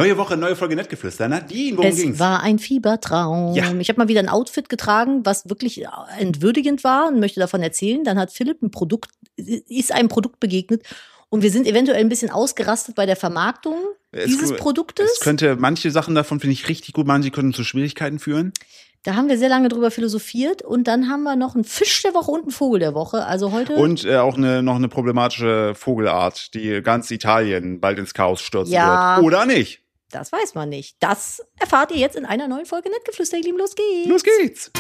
Neue Woche, neue Folge Nettgeflüster. Nadine, worum ging's? Es war ein Fiebertraum. Ja. Ich habe mal wieder ein Outfit getragen, was wirklich entwürdigend war und möchte davon erzählen. Dann hat Philipp ist einem Produkt begegnet und wir sind eventuell ein bisschen ausgerastet bei der Vermarktung dieses Produktes. Es könnte, manche Sachen davon finde ich richtig gut, manche könnten zu Schwierigkeiten führen. Da haben wir sehr lange drüber philosophiert und dann haben wir noch einen Fisch der Woche und einen Vogel der Woche. Also heute. Und auch noch eine problematische Vogelart, die ganz Italien bald ins Chaos stürzen wird. Oder nicht? Das weiß man nicht. Das erfahrt ihr jetzt in einer neuen Folge Nettgeflüster, ihr Lieben. Los geht's. Los geht's.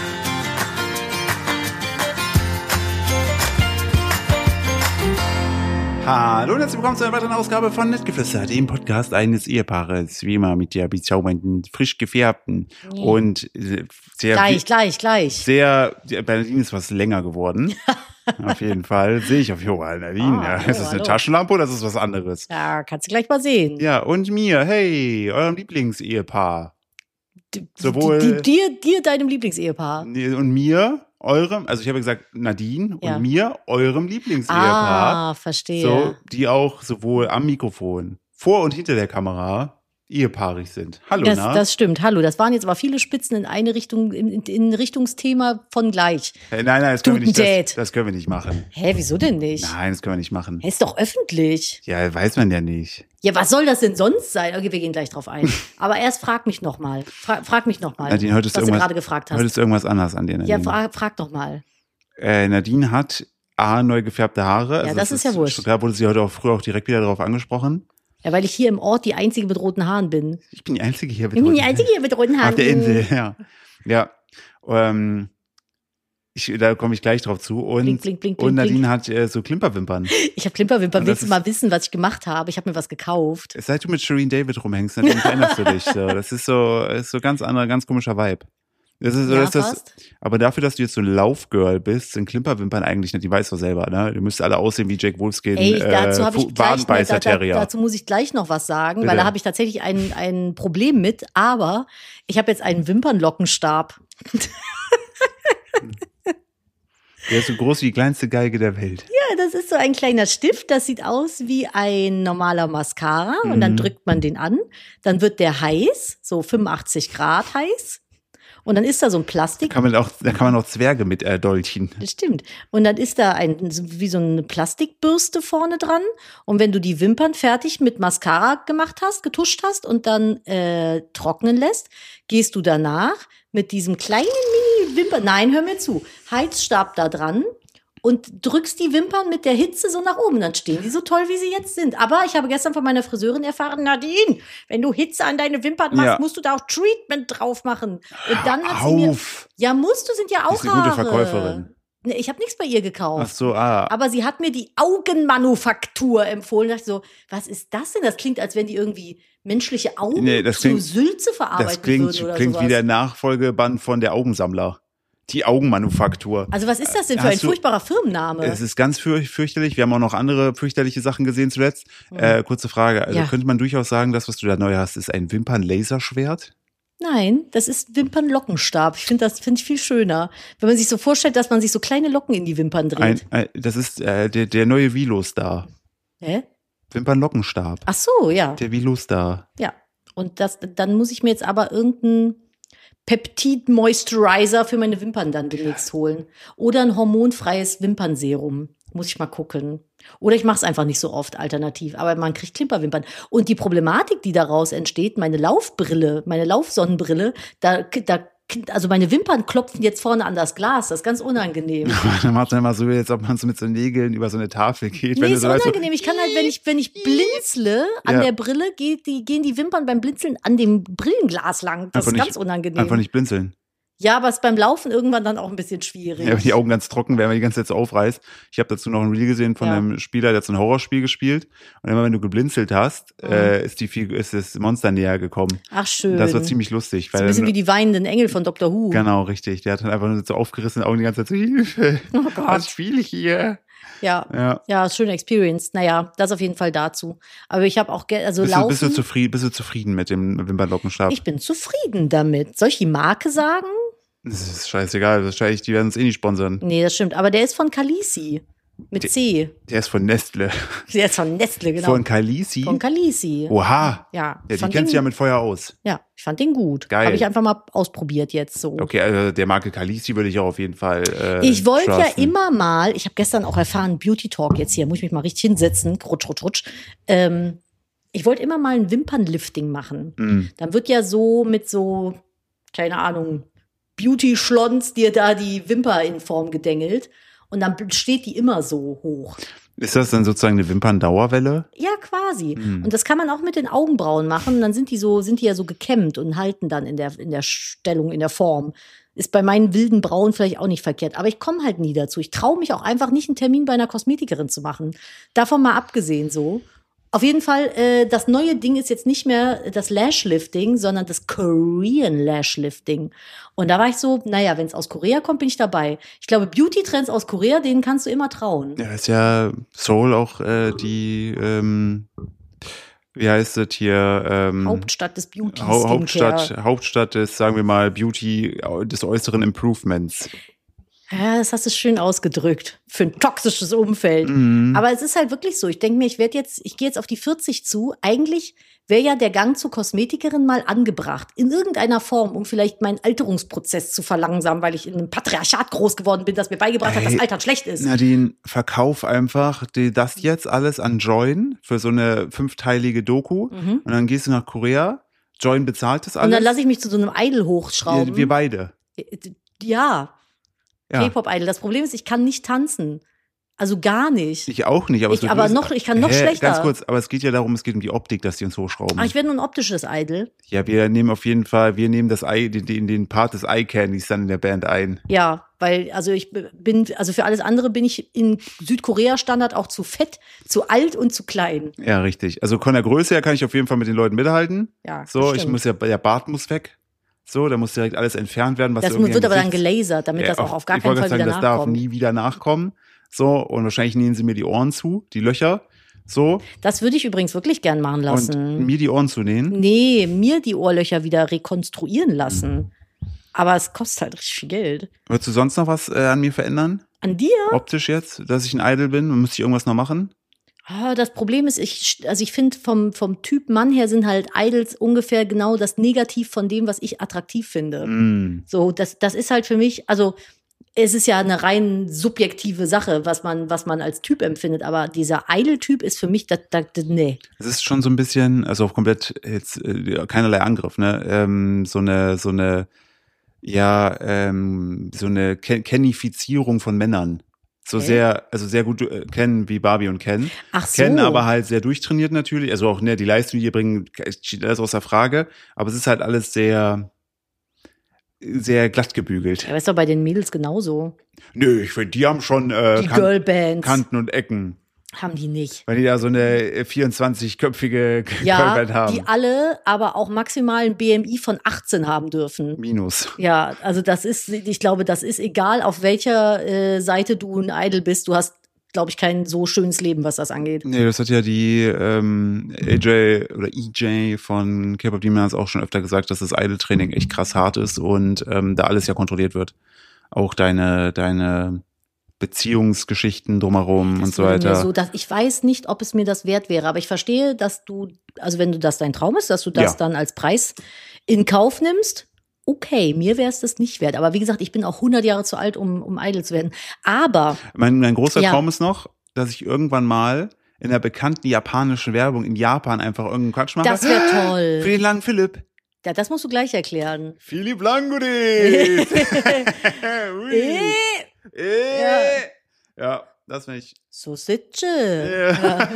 Hallo und herzlich willkommen zu einer weiteren Ausgabe von Nettgeflüster, dem Podcast eines Ehepaares, wie immer mit der bezaubernden, frisch gefärbten und sehr... Gleich. Sehr, bei Nadine ist was länger geworden. Auf jeden Fall. Sehe ich auf jeden Fall, Nadine. Ist das eine Taschenlampe oder ist das was anderes? Ja, kannst du gleich mal sehen. Ja, und mir, hey, eurem Lieblingsehepaar. Sowohl Dir, deinem Lieblingsehepaar. Und mir, eurem, also ich habe gesagt Nadine und mir, eurem Lieblingsehepaar. Ah, verstehe. So, die auch sowohl am Mikrofon, vor und hinter der Kamera ehepaarig sind. Hallo, das stimmt. Hallo, das waren jetzt aber viele Spitzen in eine Richtung, in Richtungsthema von gleich. Nein, das können wir nicht. Das können wir nicht machen. Hä, wieso denn nicht? Nein, das können wir nicht machen. Ist doch öffentlich. Ja, weiß man ja nicht. Ja, was soll das denn sonst sein? Okay, wir gehen gleich drauf ein. Aber erst frag mich nochmal. Frag mich nochmal, Nadine, was du gerade gefragt hast. Heute ist irgendwas anders an dir, Nadine. Ja, frag doch mal. Nadine hat neu gefärbte Haare. Ja, also das ist ja wurscht. Da wurde sie heute auch früher auch direkt wieder darauf angesprochen. Ja, weil ich hier im Ort die Einzige mit roten Haaren bin. Ich bin die Einzige hier mit roten Haaren. Auf der Insel, ja. Ja. Da komme ich gleich drauf zu. Und, blink, und Nadine hat so Klimperwimpern. Ich habe Klimperwimpern. Willst du mal wissen, was ich gemacht habe? Ich habe mir was gekauft. Seit du mit Shireen David rumhängst, Nadine, veränderst du dich. So. Das ist so ganz anderer, ganz komischer Vibe. Das ist, aber dafür, dass du jetzt so ein Laufgirl bist, sind Klimperwimpern eigentlich nicht, die weißt du selber, ne? Die müsst alle aussehen wie Jake Wolfskin, dazu muss ich gleich noch was sagen, Bitte. Weil da habe ich tatsächlich ein Problem mit, aber ich habe jetzt einen Wimpernlockenstab. Der ist so groß wie die kleinste Geige der Welt. Ja, das ist so ein kleiner Stift, das sieht aus wie ein normaler Mascara und dann drückt man den an, dann wird der heiß, so 85 Grad heiß. Und dann ist da so ein Plastik. Da kann man auch Zwerge mit erdolchen. Das stimmt. Und dann ist da wie so eine Plastikbürste vorne dran. Und wenn du die Wimpern fertig mit Mascara getuscht hast und dann trocknen lässt, gehst du danach mit diesem kleinen Mini-Wimpern, nein, hör mir zu, Heizstab da dran und drückst die Wimpern mit der Hitze so nach oben. Dann stehen die so toll, wie sie jetzt sind. Aber ich habe gestern von meiner Friseurin erfahren, Nadine, wenn du Hitze an deine Wimpern machst, musst du da auch Treatment drauf machen. Und dann hat sie mir, ja musst du, sind ja auch ist eine gute Haare. Verkäuferin. Nee, ich habe nichts bei ihr gekauft. Ach so, Aber sie hat mir die Augenmanufaktur empfohlen. Da dachte ich so, was ist das denn? Das klingt, als wenn die irgendwie menschliche Augen zu Sülze verarbeiten würden oder sowas. Das klingt wie der Nachfolgeband von der Augensammler. Die Augenmanufaktur. Also was ist das denn für ein furchtbarer Firmenname? Es ist ganz fürchterlich. Wir haben auch noch andere fürchterliche Sachen gesehen zuletzt. Kurze Frage. Also könnte man durchaus sagen, das, was du da neu hast, ist ein Wimpernlaserschwert? Nein, das ist Wimpernlockenstab. Ich finde ich viel schöner. Wenn man sich so vorstellt, dass man sich so kleine Locken in die Wimpern dreht. Das ist der neue Velo-Star. Hä? Wimpernlockenstab. Ach so, ja. Der Velo-Star. Ja. Und dann muss ich mir jetzt aber irgendeinen Peptid-Moisturizer für meine Wimpern dann demnächst holen. Oder ein hormonfreies Wimpernserum. Muss ich mal gucken. Oder ich mache es einfach nicht so oft alternativ. Aber man kriegt Klimperwimpern. Und die Problematik, die daraus entsteht, meine Laufsonnenbrille, also meine Wimpern klopfen jetzt vorne an das Glas. Das ist ganz unangenehm. Dann macht man immer so, als ob man so mit so Nägeln über so eine Tafel geht. Nee, ist unangenehm. Ich kann halt, wenn ich blinzle an der Brille, gehen die Wimpern beim Blinzeln an dem Brillenglas lang. Das ist ganz unangenehm. Einfach nicht blinzeln. Ja, aber es ist beim Laufen irgendwann dann auch ein bisschen schwierig. Ja, wenn die Augen ganz trocken werden, weil die ganze Zeit so aufreißt. Ich habe dazu noch ein Reel gesehen von einem Spieler, der hat so ein Horrorspiel gespielt. Und immer wenn du geblinzelt hast, ist das Monster näher gekommen. Ach, schön. Das war ziemlich lustig. So ein bisschen wie die weinenden Engel von Dr. Who. Genau, richtig. Der hat dann einfach nur so aufgerissene Augen die ganze Zeit so, Hilfe, oh Gott. was spiele ich hier? Ja, schöne Experience. Naja, das auf jeden Fall dazu. Aber ich habe auch, Laufen. Bist du zufrieden mit dem Wimpernlockenstab? Ich bin zufrieden damit. Soll ich die Marke sagen? Das ist scheißegal, wahrscheinlich, die werden uns eh nicht sponsern. Nee, das stimmt. Aber der ist von Khaleesi. Mit C. Der ist von Nestle. Der ist von Nestle, genau. Von Khaleesi? Von Khaleesi. Oha. Ja, die kennst du ja mit Feuer aus. Ja, ich fand den gut. Geil. Habe ich einfach mal ausprobiert jetzt so. Okay, also der Marke Khaleesi würde ich auch auf jeden Fall Ich wollte ja trusten. immer mal, ich habe gestern auch erfahren, Beauty Talk jetzt hier, muss ich mich mal richtig hinsetzen, rutsch. Ich wollte immer mal ein Wimpernlifting machen. Dann wird ja so mit so, keine Ahnung, Beauty-Schlons dir da die Wimper in Form gedengelt. Und dann steht die immer so hoch. Ist das dann sozusagen eine Wimperndauerwelle? Ja, quasi. Und das kann man auch mit den Augenbrauen machen. Und dann sind die ja so gekämmt und halten dann in der Stellung, in der Form. Ist bei meinen wilden Brauen vielleicht auch nicht verkehrt. Aber ich komme halt nie dazu. Ich traue mich auch einfach nicht, einen Termin bei einer Kosmetikerin zu machen. Davon mal abgesehen so. Auf jeden Fall, das neue Ding ist jetzt nicht mehr das Lashlifting, sondern das Korean Lashlifting. Und da war ich so, naja, wenn es aus Korea kommt, bin ich dabei. Ich glaube, Beauty-Trends aus Korea, denen kannst du immer trauen. Ja, ist ja Seoul auch wie heißt das hier? Hauptstadt des Beauty-Skincare. Hauptstadt des, sagen wir mal, Beauty, des äußeren Improvements. Ja, das hast du schön ausgedrückt. Für ein toxisches Umfeld. Aber es ist halt wirklich so. Ich denke mir, ich gehe jetzt auf die 40 zu. Eigentlich wäre ja der Gang zur Kosmetikerin mal angebracht. In irgendeiner Form, um vielleicht meinen Alterungsprozess zu verlangsamen, weil ich in einem Patriarchat groß geworden bin, das mir beigebracht hat, dass Altern schlecht ist. Nadine, verkauf einfach das jetzt alles an Join für so eine 5-teilige Doku. Und dann gehst du nach Korea. Join bezahlt das alles. Und dann lasse ich mich zu so einem Idol hochschrauben. Wir beide. Ja. Ja. K-Pop-Idol. Das Problem ist, ich kann nicht tanzen. Also gar nicht. Ich auch nicht. Aber ich kann noch schlechter. Ganz kurz, aber es geht ja darum, es geht um die Optik, dass die uns hochschrauben. Aber ich werde nur ein optisches Idol. Ja, wir nehmen auf jeden Fall, den Part des Eye-Candys dann in der Band ein. Ja, weil, also für alles andere bin ich in Südkorea-Standard auch zu fett, zu alt und zu klein. Ja, richtig. Also von der Größe her kann ich auf jeden Fall mit den Leuten mithalten. Ja, so, der Bart muss weg. So, da muss direkt alles entfernt werden. Was das wird aber dann gelasert, damit das auch auf gar keinen Fall wieder nachkommt. Das darf nie wieder nachkommen. So, und wahrscheinlich nähen sie mir die Ohren zu, die Löcher. So. Das würde ich übrigens wirklich gern machen lassen. Und mir die Ohren zu nähen? Nee, mir die Ohrlöcher wieder rekonstruieren lassen. Aber es kostet halt richtig viel Geld. Würdest du sonst noch was an mir verändern? An dir? Optisch jetzt, dass ich ein Idol bin? Müsste ich irgendwas noch machen? Das Problem ist, ich finde vom Typ Mann her sind halt Idols ungefähr genau das Negativ von dem, was ich attraktiv finde. So, das ist halt für mich, also es ist ja eine rein subjektive Sache, was man als Typ empfindet, aber dieser Idol-Typ ist für mich, nee. Es ist schon so ein bisschen, also auf komplett jetzt keinerlei Angriff, ne? So eine Kennifizierung von Männern. So sehr gut kennen wie Barbie und Ken. Ach so. Ken aber halt sehr durchtrainiert natürlich. Also auch, ne, die Leistung, die hier bringen, steht alles außer Frage. Aber es ist halt alles sehr, sehr glatt gebügelt. Ja, aber ist doch bei den Mädels genauso. Nö, ich finde, die haben schon die Girlbands. Kanten und Ecken. Haben die nicht. Weil die da so eine 24-köpfige Girlband haben. Die alle aber auch maximal ein BMI von 18 haben dürfen. Minus. Ja, also ich glaube, das ist egal, auf welcher Seite du ein Idol bist. Du hast, glaube ich, kein so schönes Leben, was das angeht. Nee, das hat ja die EJ von K-Pop Demons auch schon öfter gesagt, dass das Idol-Training echt krass hart ist und da alles ja kontrolliert wird. Auch deine Beziehungsgeschichten drumherum und so weiter. Ich weiß nicht, ob es mir das wert wäre, aber ich verstehe, dass also wenn das dein Traum ist, dass du das dann als Preis in Kauf nimmst. Okay, mir wäre es das nicht wert. Aber wie gesagt, ich bin auch 100 Jahre zu alt, um Idol zu werden. Aber mein großer Traum ist noch, dass ich irgendwann mal in der bekannten japanischen Werbung in Japan einfach irgendeinen Quatsch mache. Das wäre toll. Für den langen Philipp. Ja, das musst du gleich erklären. Philipp Languris. Ja, das finde ich. So sitze. Ja.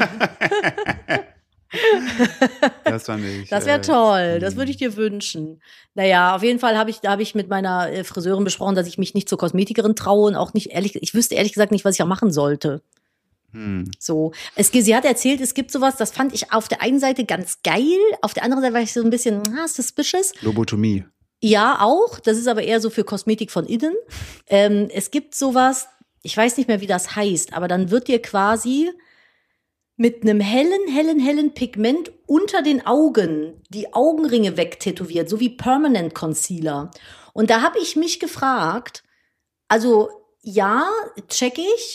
Das fand ich. Das wäre toll. Das würde ich dir wünschen. Naja, auf jeden Fall habe ich mit meiner Friseurin besprochen, dass ich mich nicht zur Kosmetikerin traue und auch nicht ich wüsste ehrlich gesagt nicht, was ich auch machen sollte. So. Sie hat erzählt, es gibt sowas, das fand ich auf der einen Seite ganz geil, auf der anderen Seite war ich so ein bisschen suspicious. Lobotomie. Ja, auch. Das ist aber eher so für Kosmetik von innen. Es gibt sowas, ich weiß nicht mehr, wie das heißt, aber dann wird dir quasi mit einem hellen Pigment unter den Augen die Augenringe wegtätowiert, so wie Permanent Concealer. Und da habe ich mich gefragt, also ja, check ich.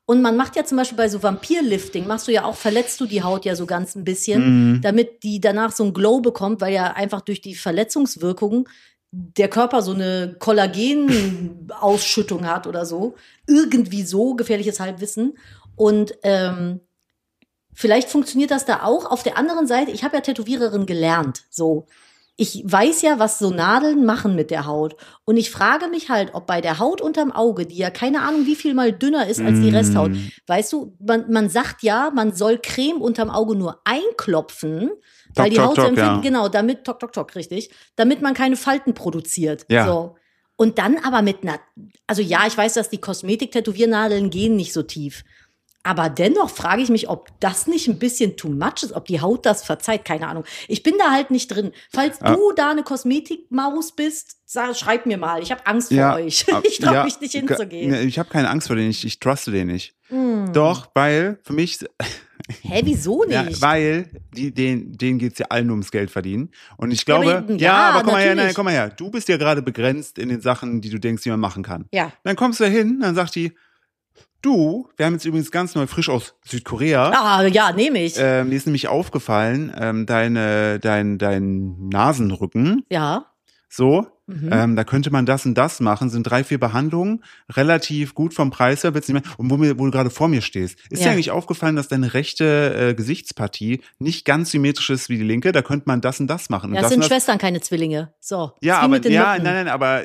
Und man macht ja zum Beispiel bei so Vampirlifting, verletzt du die Haut ja so ganz ein bisschen, damit die danach so ein Glow bekommt, weil ja einfach durch die Verletzungswirkung der Körper so eine Kollagenausschüttung hat oder so. Irgendwie so, gefährliches Halbwissen. Und vielleicht funktioniert das da auch. Auf der anderen Seite, ich habe ja Tätowiererin gelernt, so. Ich weiß ja, was so Nadeln machen mit der Haut. Und ich frage mich halt, ob bei der Haut unterm Auge, die ja keine Ahnung, wie viel mal dünner ist als die Resthaut, weißt du, man sagt ja, man soll Creme unterm Auge nur einklopfen, weil die Haut so empfindlich, genau, damit, richtig, damit man keine Falten produziert. Ja. So. Und dann aber also ja, ich weiß, dass die Kosmetik-Tätowiernadeln gehen nicht so tief. Aber dennoch frage ich mich, ob das nicht ein bisschen too much ist, ob die Haut das verzeiht, keine Ahnung. Ich bin da halt nicht drin. Falls du da eine Kosmetikmaus bist, schreib mir mal. Ich habe Angst vor euch. Ich traue mich nicht hinzugehen. Ich habe keine Angst vor denen, ich truste den nicht. Doch, weil für mich... Hä, wieso nicht? Ja, weil denen geht's ja allen ums Geld verdienen. Und ich glaube, aber komm mal her. Du bist ja gerade begrenzt in den Sachen, die du denkst, die man machen kann. Ja. Dann kommst du da hin, dann sagt die, wir haben jetzt übrigens ganz neu, frisch aus Südkorea. Ah, ja, nehme ich. Mir ist nämlich aufgefallen, dein Nasenrücken. Ja. So, da könnte man das und das machen, sind 3, 4 Behandlungen, relativ gut vom Preis her, wird's nicht mehr. Und wo du gerade vor mir stehst, ist dir eigentlich aufgefallen, dass deine rechte Gesichtspartie nicht ganz symmetrisch ist wie die linke? Da könnte man das und das machen. Ja, das sind Schwestern, keine Zwillinge. So. Ja, aber aber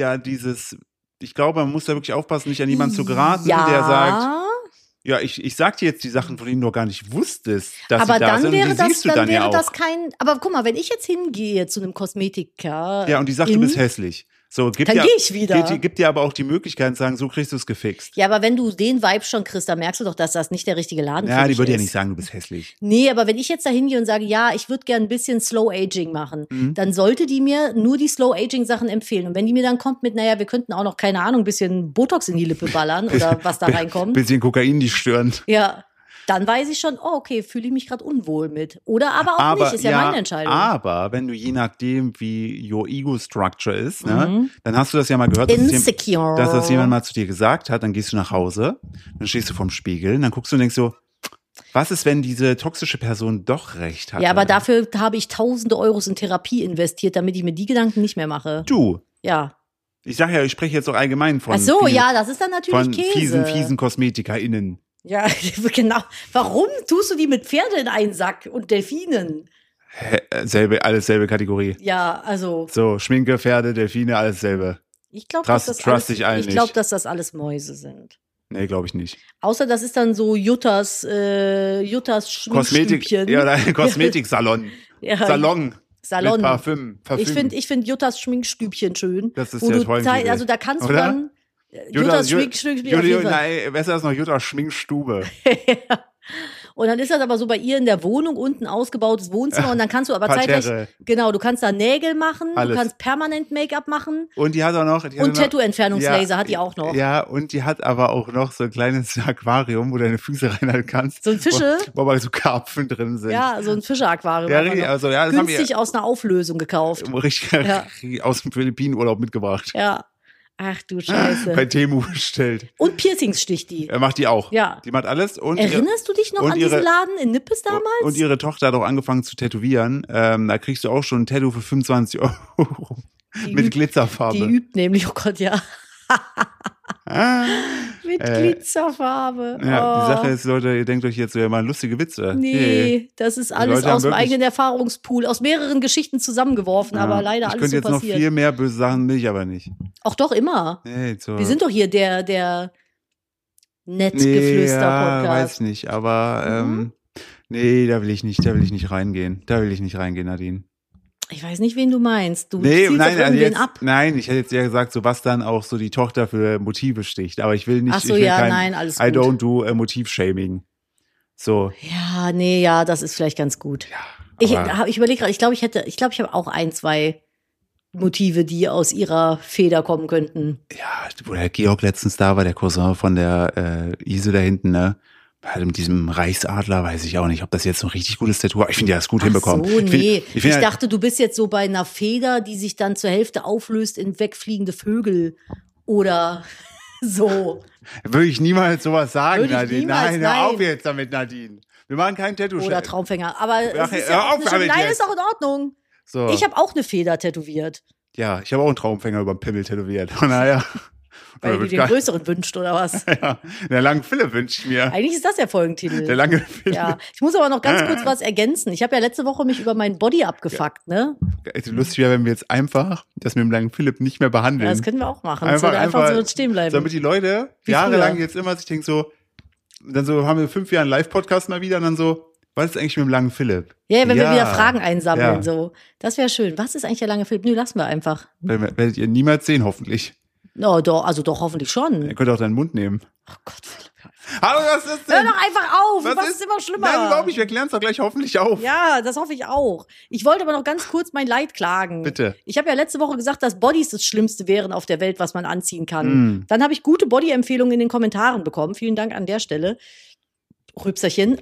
ich glaube, man muss da wirklich aufpassen, nicht an jemanden zu geraten, der sagt, ja, ich sag dir jetzt die Sachen, von denen du gar nicht wusstest, dass sie da sind. Aber guck mal, wenn ich jetzt hingehe zu einem Kosmetiker. Ja, und die sagt, du bist hässlich. So, dann gehe ich wieder. Gibt dir aber auch die Möglichkeit zu sagen, so kriegst du es gefixt. Ja, aber wenn du den Vibe schon kriegst, dann merkst du doch, dass das nicht der richtige Laden für dich ist. Ja, die würde ja nicht sagen, du bist hässlich. Nee, aber wenn ich jetzt da hingehe und sage, ja, ich würde gerne ein bisschen Slow Aging machen, dann sollte die mir nur die Slow Aging Sachen empfehlen. Und wenn die mir dann kommt mit, naja, wir könnten auch noch, keine Ahnung, ein bisschen Botox in die Lippe ballern oder was da reinkommt. Bisschen Kokain die Stirn. Ja. Dann weiß ich schon, okay, fühle ich mich gerade unwohl mit. Oder aber auch nicht, ist ja meine Entscheidung. Aber wenn du je nachdem, wie your ego structure ist, ne, dann hast du das ja mal gehört, dass das jemand mal zu dir gesagt hat, dann gehst du nach Hause, dann stehst du vorm Spiegel, dann guckst du und denkst so, was ist, wenn diese toxische Person doch recht hat? Ja, aber dafür habe ich tausende Euros in Therapie investiert, damit ich mir die Gedanken nicht mehr mache. Du? Ja. Ich sage ja, ich spreche jetzt auch allgemein von das ist dann natürlich Käse. Fiesen KosmetikerInnen. Ja, genau. Warum tust du die mit Pferde in einen Sack und Delfinen? Alles selbe Kategorie. Ja, also. So, Schminke, Pferde, Delfine, alles selbe. Ich glaube, dass das alles Mäuse sind. Nee, glaube ich nicht. Außer das ist dann so Juttas Schminkstübchen. Kosmetiksalon. Ja. Salon. Mit Parfüm. Ich find Juttas Schminkstübchen schön. Das ist ja toll. Also da kannst du dann Juttas Schminkstübchen. Besser ist noch Juttas Schminkstube. Ja. Und dann ist das aber so bei ihr in der Wohnung unten ausgebautes Wohnzimmer und dann kannst du aber zeitgleich, du kannst da Nägel machen, du kannst permanent Make-up machen. Und die hat auch noch. Und Tattoo-Entfernungslaser hat die auch noch. Ja, und die hat aber auch noch so ein kleines Aquarium, wo du deine Füße reinhalten kannst. So ein Fische? Wo aber so Karpfen drin sind. Ja, so ein Fische-Aquarium. Ja, richtig, das günstig aus einer Auflösung gekauft. Richtig aus dem Philippinenurlaub mitgebracht. Ja. Ach du Scheiße. Bei Temu bestellt. Und Piercings sticht die. Er macht die auch. Ja. Die macht alles. Und erinnerst du dich noch an diesen Laden in Nippes damals? Und ihre Tochter hat auch angefangen zu tätowieren. Da kriegst du auch schon ein Tattoo für 25 € mit Glitzerfarbe. Die übt nämlich, oh Gott, ja. Mit Glitzerfarbe. Ja, die Sache ist, Leute, ihr denkt euch jetzt, wir mal lustige Witze. Nee, das ist alles aus dem eigenen Erfahrungspool, aus mehreren Geschichten zusammengeworfen, aber leider alles so passiert. Ich könnte jetzt noch viel mehr böse Sachen, will ich aber nicht. Ach doch, immer. Nee, so. Wir sind doch hier der Nettgeflüster-Podcast. Ja, weiß nicht, aber nee, da will ich nicht reingehen. Nadine. Ich weiß nicht, wen du meinst. Du zielst auf irgendwen ab. Nein, ich hätte jetzt eher gesagt, so was dann auch so die Tochter für Motive sticht. Aber ich will nicht. Ach so, alles gut. I don't do Motivshaming. So. Ja, nee, ja, das ist vielleicht ganz gut. Ja, ich überlege gerade, ich glaube, ich habe auch 1, 2 Motive, die aus ihrer Feder kommen könnten. Ja, wo der Georg letztens da war, der Cousin von der Ise da hinten, ne? Halt mit diesem Reichsadler weiß ich auch nicht, ob das jetzt ein richtig gutes Tattoo war. Ich finde, der hat es gut hinbekommen. So, nee. Ich dachte, du bist jetzt so bei einer Feder, die sich dann zur Hälfte auflöst in wegfliegende Vögel oder So. Würde ich niemals sowas sagen, Würde ich Nadine. niemals, Nein, hör auf nein. jetzt damit, Nadine. Wir machen keinen Tattoo. Oder Traumfänger. Aber Ach, es ist hör ja auch auf damit nein, jetzt. ist doch in Ordnung. So. Ich habe auch eine Feder tätowiert. Ja, ich habe auch einen Traumfänger über den Pimmel tätowiert. Naja. Weil du den größeren wünscht, oder was? Ja, der lange Philipp wünscht ich mir. Eigentlich ist das der Folgentitel. Der lange Philipp. Ja, ich muss aber noch ganz kurz was ergänzen. Ich habe ja letzte Woche mich über meinen Body abgefuckt, ne? Also lustig wäre, wenn wir jetzt einfach das mit dem langen Philipp nicht mehr behandeln. Ja, das können wir auch machen. Das würde einfach so stehen bleiben. Damit die Leute Wie jahrelang früher. jetzt immer sich denken so, dann so haben wir 5 Jahre einen Live-Podcast mal wieder und dann so, was ist eigentlich mit dem langen Philipp? Ja, wenn wir wieder Fragen einsammeln, Ja. so. Das wäre schön. Was ist eigentlich der lange Philipp? Nö, lassen wir einfach. Werdet ihr niemals sehen, hoffentlich. Oh, doch, also doch, hoffentlich schon. Ihr könnt auch deinen Mund nehmen. Oh Gott, Philipp. Hallo, was ist denn? Hör doch einfach auf. Was Was ist- ist immer schlimmer? Nein, überhaupt nicht. Wir klären es doch gleich hoffentlich auf. Ja, das hoffe ich auch. Ich wollte aber noch ganz kurz mein Leid klagen. Bitte. Ich habe ja letzte Woche gesagt, dass Bodys das Schlimmste wären auf der Welt, was man anziehen kann. Mm. Dann habe ich gute Body-Empfehlungen in den Kommentaren bekommen. Vielen Dank an der Stelle. Rübserchen.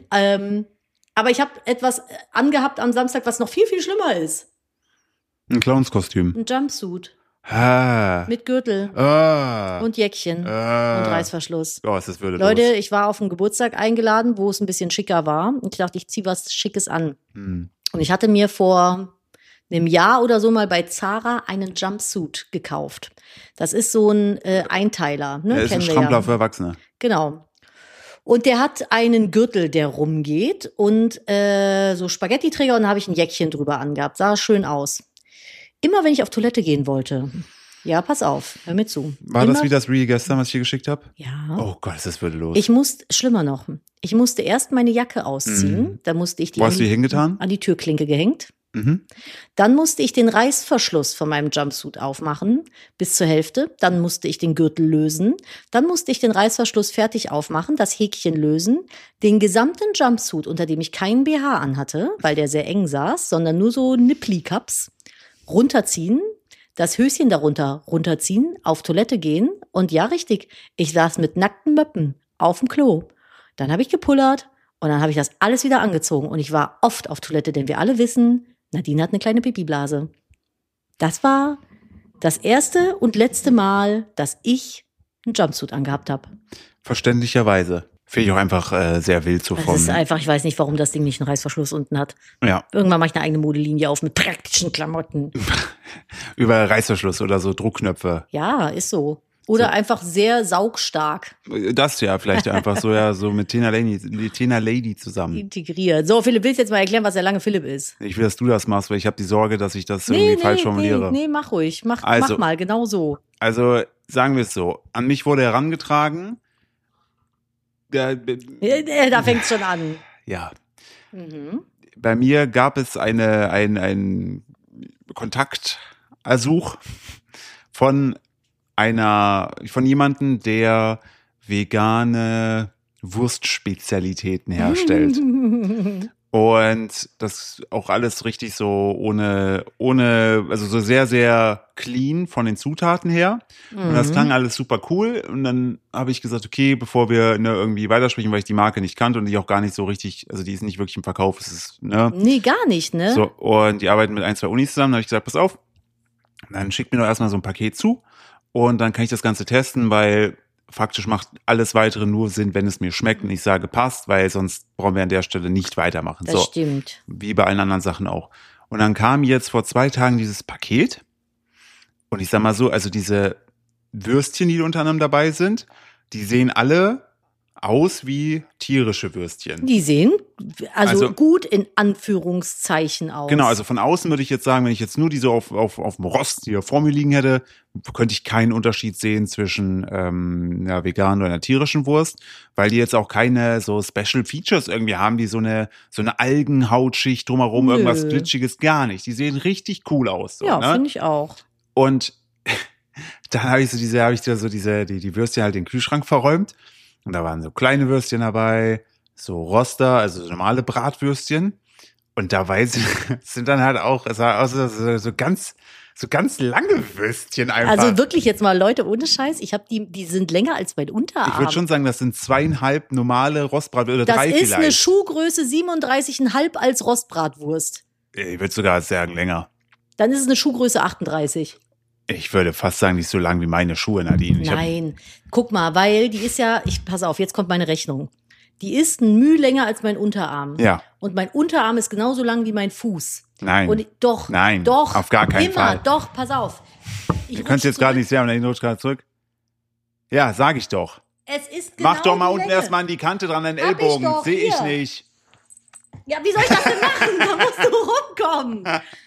Aber ich habe etwas angehabt am Samstag, was noch viel, viel schlimmer ist. Ein Clownskostüm. Ein Jumpsuit Ah. mit Gürtel Ah. und Jäckchen und Reißverschluss. Oh, es ist würdelos. Leute, ich war auf einen Geburtstag eingeladen, wo es ein bisschen schicker war. Und ich dachte, ich ziehe was Schickes an. Hm. Und ich hatte mir vor einem Jahr oder so mal bei Zara einen Jumpsuit gekauft. Das ist so ein Einteiler. Ne? Er ist ein Kennen wir Strampler ja. für Erwachsene. Genau. Und der hat einen Gürtel, der rumgeht und so Spaghetti-Träger und da habe ich ein Jäckchen drüber angehabt. Sah schön aus. Immer wenn ich auf Toilette gehen wollte. Ja, pass auf, hör mir zu. War Immer, das wie das Reel gestern, was ich dir geschickt habe? Ja. Oh Gott, ist das würdelos. Schlimmer noch, ich musste erst meine Jacke ausziehen. Mhm. Da musste ich die Wo hast du die hingetan? an die Türklinke gehängt. Mhm. Dann musste ich den Reißverschluss von meinem Jumpsuit aufmachen, bis zur Hälfte. Dann musste ich den Gürtel lösen. Dann musste ich den Reißverschluss fertig aufmachen, das Häkchen lösen, den gesamten Jumpsuit, unter dem ich keinen BH anhatte, weil der sehr eng saß, sondern nur so Nippli-Cups, runterziehen, das Höschen darunter runterziehen, auf Toilette gehen und ja, richtig, ich saß mit nackten Möppen auf dem Klo. Dann habe ich gepullert und dann habe ich das alles wieder angezogen und ich war oft auf Toilette, denn wir alle wissen, Nadine hat eine kleine Pipi-Blase. Das war das erste und letzte Mal, dass ich einen Jumpsuit angehabt habe. Verständlicherweise. Finde ich auch einfach sehr wild so Das vom. ist einfach, ich weiß nicht, warum das Ding nicht einen Reißverschluss unten hat. Ja, Irgendwann mache ich eine eigene Modelinie auf mit praktischen Klamotten. über Reißverschluss oder so Druckknöpfe. Ja, ist so. Oder So. einfach sehr saugstark Das ja, vielleicht einfach so, ja, so mit Tena Lady zusammen. integriert. So, Philipp, willst du jetzt mal erklären, was der lange Philipp ist? Ich will, dass du das machst, weil ich habe die Sorge, dass ich das irgendwie falsch formuliere. Nee, mach ruhig. Mach Also- mal, genau so. Also, sagen wir es so. An mich wurde herangetragen. Da fängt's schon an. Ja. Mhm. Bei mir gab es ein Kontaktersuch von jemandem, der vegane Wurstspezialitäten herstellt. Und das auch alles richtig so ohne, also so sehr, sehr clean von den Zutaten her. Und das klang alles super cool. Und dann habe ich gesagt, okay, bevor wir irgendwie weitersprechen, weil ich die Marke nicht kannte und die auch gar nicht so richtig, also die ist nicht wirklich im Verkauf, es ist, ne? Nee, gar nicht, ne? So, und die arbeiten mit 1, 2 Unis zusammen. Da habe ich gesagt, pass auf, dann schickt mir doch erstmal so ein Paket zu und dann kann ich das Ganze testen, weil faktisch macht alles weitere nur Sinn, wenn es mir schmeckt und ich sage, passt, weil sonst brauchen wir an der Stelle nicht weitermachen. Das So, stimmt. wie bei allen anderen Sachen auch. Und dann kam jetzt vor 2 Tagen dieses Paket und ich sag mal so, also diese Würstchen, die unter anderem dabei sind, die sehen alle aus wie tierische Würstchen. Die sehen Also- gut in Anführungszeichen aus. Genau, also von außen würde ich jetzt sagen, wenn ich jetzt nur diese auf dem Rost hier vor mir liegen hätte, könnte ich keinen Unterschied sehen zwischen einer veganen oder einer tierischen Wurst, weil die jetzt auch keine so Special Features irgendwie haben, wie so eine Algenhautschicht drumherum, Nö. irgendwas Glitschiges, gar nicht. Die sehen richtig cool aus. So, Ja, ne? finde ich auch. Und dann habe ich die Würstchen halt in den Kühlschrank verräumt. Und da waren so kleine Würstchen dabei, so Roster, also so normale Bratwürstchen. Und dabei sind dann halt auch, es sah aus, so ganz lange Würstchen einfach. Also wirklich jetzt mal, Leute, ohne Scheiß, ich habe die sind länger als mein Unterarm. Ich würde schon sagen, das sind 2,5 normale Rostbratwürste oder das 3 ist vielleicht. eine Schuhgröße 37,5 als Rostbratwurst. Ich würde sogar sagen länger. Dann ist es eine Schuhgröße 38. Ich würde fast sagen, die ist so lang wie meine Schuhe, Nadine. Nein, guck mal, weil die ist ja, pass auf, jetzt kommt meine Rechnung. Die ist ein Mühe länger als mein Unterarm. Ja. Und mein Unterarm ist genauso lang wie mein Fuß. Nein. Und Nein, doch. auf gar keinen Fall. Doch, pass auf. Ihr könnt es jetzt gerade nicht sehen, aber ich rutsche gerade zurück. Ja, sag ich doch. Es ist genau Mach doch mal die unten Länge. erstmal an die Kante dran, deinen Hab ich Ellbogen. doch, Sehe ich hier. nicht. Ja, wie soll ich das denn machen? Da musst du rumkommen.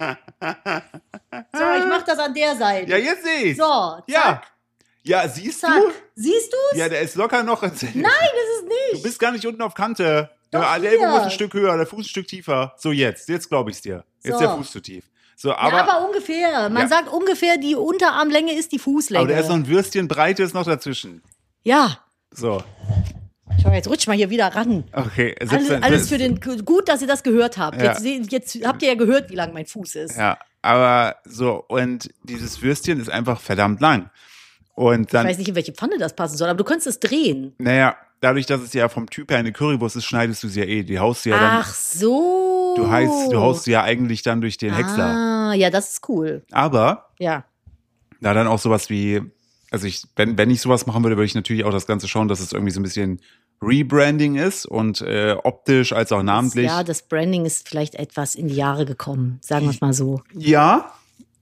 So, ich mach das an der Seite. Ja, jetzt sehe ich. So, zack, Ja. Ja, siehst zack. du? Siehst du's? Ja, der ist locker noch. Nein, das ist nicht. Du bist gar nicht unten auf Kante. Doch, Der Ellbogen hier. ist ein Stück höher, der Fuß ein Stück tiefer. So, jetzt glaube ich es dir. Jetzt So. ist der Fuß zu tief. So, Ja, aber ungefähr. Man Ja. sagt ungefähr, die Unterarmlänge ist die Fußlänge. aber da ist noch ein Würstchen Breite ist noch dazwischen. Ja. So, Schau, jetzt rutsch mal hier wieder ran. okay. Alles für den. Gut, dass ihr das gehört habt. Ja. Jetzt habt ihr ja gehört, wie lang mein Fuß ist. Ja, aber so, und dieses Würstchen ist einfach verdammt lang. Und Ich dann, weiß nicht, in welche Pfanne das passen soll, aber du könntest es drehen. naja, dadurch, dass es ja vom Typ her eine Currywurst ist, schneidest du sie ja die haust du ja dann, Ach so. du haust sie ja eigentlich dann durch den Häcksler. Ah, ja, das ist cool. Aber Ja. da dann auch sowas wie, also wenn ich sowas machen würde, würde ich natürlich auch das Ganze schauen, dass es irgendwie so ein bisschen Rebranding ist und optisch als auch namentlich. Ja, das Branding ist vielleicht etwas in die Jahre gekommen, sagen wir es mal so. Ja,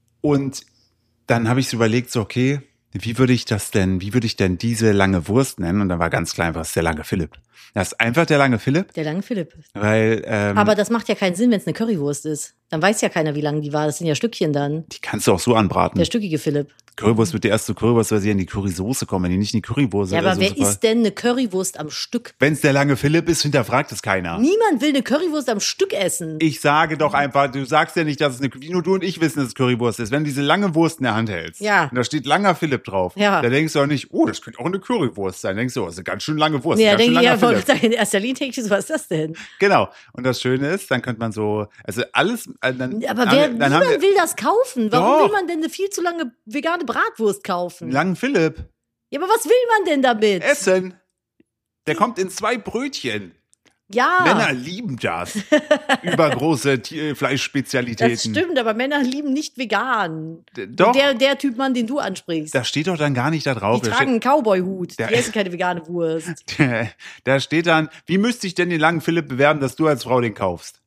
und dann habe ich so überlegt, so okay, wie würde ich denn diese lange Wurst nennen? Und dann war ganz klar einfach, das ist der lange Philipp. Das ist einfach der lange Philipp, Der lange Philipp. weil Aber das macht ja keinen Sinn, wenn es eine Currywurst ist. Dann weiß ja keiner, wie lang die war. Das sind ja Stückchen dann. die kannst du auch so anbraten. Der stückige Philipp. Currywurst wird erst zu Currywurst, weil sie in die Currysoße kommen, wenn die nicht in die Currywurst Ja, aber wer Soße isst denn eine Currywurst am Stück? Wenn es der lange Philipp ist, hinterfragt es keiner. Niemand will eine Currywurst am Stück essen. Ich sage doch einfach, du sagst ja nicht, dass es wie nur du und ich wissen, dass es Currywurst ist. Wenn du diese lange Wurst in der Hand hältst, Ja. und da steht langer Philipp drauf, Ja. da denkst du auch nicht, oh, das könnte auch eine Currywurst sein. Da denkst du, oh, das ist eine ganz schön lange Wurst. Nee, da ganz schön denke ich ja, langer Philipp. in erster Linie denke ich, so, was ist das denn? Genau. Und das Schöne ist, dann könnte man so, also alles, dann, Aber dann haben niemand will das kaufen. Warum Doch. will man denn eine viel zu lange vegane Bratwurst kaufen? einen langen Philipp Ja, aber was will man denn damit? essen. Der kommt in 2 Brötchen. Ja, Männer lieben das. Übergroße Fleischspezialitäten. das stimmt, aber Männer lieben nicht vegan. Doch, Der Typ Mann, den du ansprichst. da steht doch dann gar nicht da drauf. Die Da tragen einen Cowboy-Hut. Der- Die essen keine vegane Wurst. Da steht dann, wie müsste ich denn den langen Philipp bewerben, dass du als Frau den kaufst?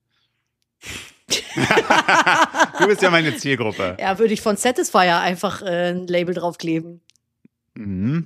Du bist ja meine Zielgruppe. Ja, würde ich von Satisfyer einfach ein Label draufkleben. Mhm.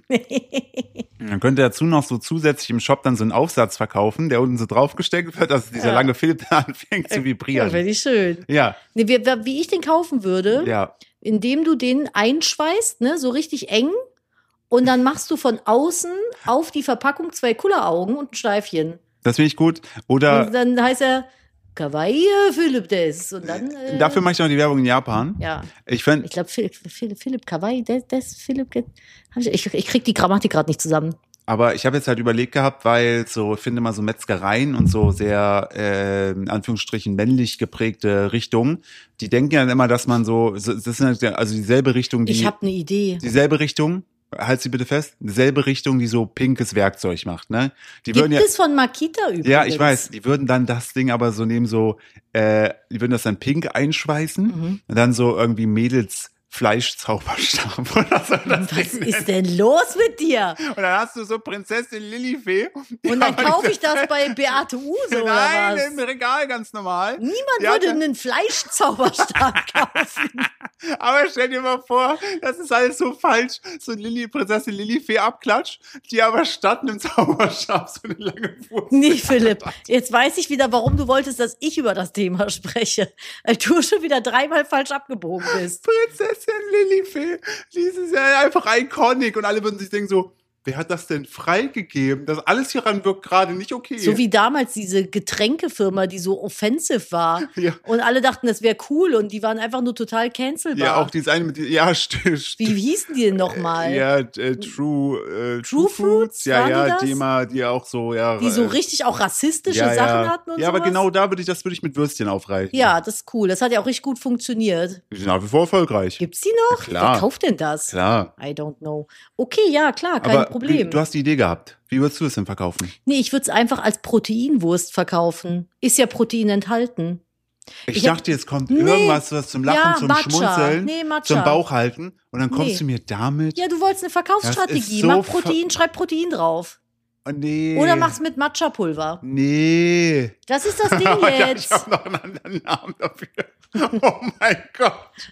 Dann könnte er dazu noch so zusätzlich im Shop dann so einen Aufsatz verkaufen, der unten so draufgesteckt wird, dass dieser Ja. lange Philipp dann anfängt zu Ja, vibrieren. finde ich schön. Ja, Nee, wie ich den kaufen würde, ja. indem du den einschweißt, ne, so richtig eng. Und dann machst du von außen auf die Verpackung 2 Kulleraugen und ein Steifchen. Das finde ich gut. Oder Und dann heißt er Kawaii Philipp des. Und dann. dafür mache ich noch die Werbung in Japan. Ja. Ich fände, Ich glaube, Philipp Kawaii, des Philipp. Ich krieg die Grammatik gerade nicht zusammen. aber ich habe jetzt halt überlegt gehabt, weil so, ich finde mal so Metzgereien und so sehr, in Anführungsstrichen, männlich geprägte Richtungen, die denken ja immer, dass man das sind ja also dieselbe Richtung, Ich habe eine Idee. dieselbe Richtung, halt sie bitte fest, dieselbe Richtung, die so pinkes Werkzeug macht, ne? Die würden Gibt ja, es von Makita übrigens? ja, ich weiß, die würden dann das Ding aber so nehmen, die würden das dann pink einschweißen Mhm. und dann so irgendwie Mädels Fleischzauberstab oder so. Das Was Ding ist denn los mit dir? Und dann hast du so Prinzessin Lilifee. Und dann kaufe ich das bei Beate Use oder Nein, was? im Regal ganz normal. Niemand Die hat würde ja- einen Fleischzauberstab kaufen. Aber stell dir mal vor, das ist alles so falsch. So ein Prinzessin Lilifee Abklatsch, die aber statt einem Zauberstab so eine lange Wurst. Nee, Philipp, jetzt weiß ich wieder, warum du wolltest, dass ich über das Thema spreche. Weil du schon wieder 3-mal falsch abgebogen bist. Prinzessin Lilifee, dieses ja einfach iconic und alle würden sich denken so, wer hat das denn freigegeben? Das alles hieran wirkt gerade nicht okay. So wie damals diese Getränkefirma, die so offensive war. Ja. Und alle dachten, das wäre cool und die waren einfach nur total cancelbar. ja, auch dieses eine mit, ja, stimmt. Wie hießen die denn nochmal? Ja, True Fruits, ja, waren ja, die das? die auch so, ja. Die so richtig auch rassistische ja, Sachen hatten und ja, aber sowas? genau da würde ich mit Würstchen aufreichen. Ja, das ist cool. Das hat ja auch richtig gut funktioniert. Die sind nach wie vor erfolgreich. Gibt's die noch? klar. Wer kauft denn das? Klar. I don't know. Okay, ja, klar, kein Aber Problem. du hast die Idee gehabt. Wie würdest du es denn verkaufen? Nee, ich würde es einfach als Proteinwurst verkaufen. Ist ja Protein enthalten. Ich dachte, jetzt kommt irgendwas, was zum Lachen, zum Matcha. Schmunzeln, Matcha. zum Bauch halten. Und dann kommst du mir damit. Ja, du wolltest eine Verkaufsstrategie. So Mach Protein, schreib Protein drauf. Oh, nee. Oder mach's mit Matcha-Pulver. Nee. Das ist das Ding Ja, jetzt. ich habe noch einen anderen Namen dafür. Oh mein Gott.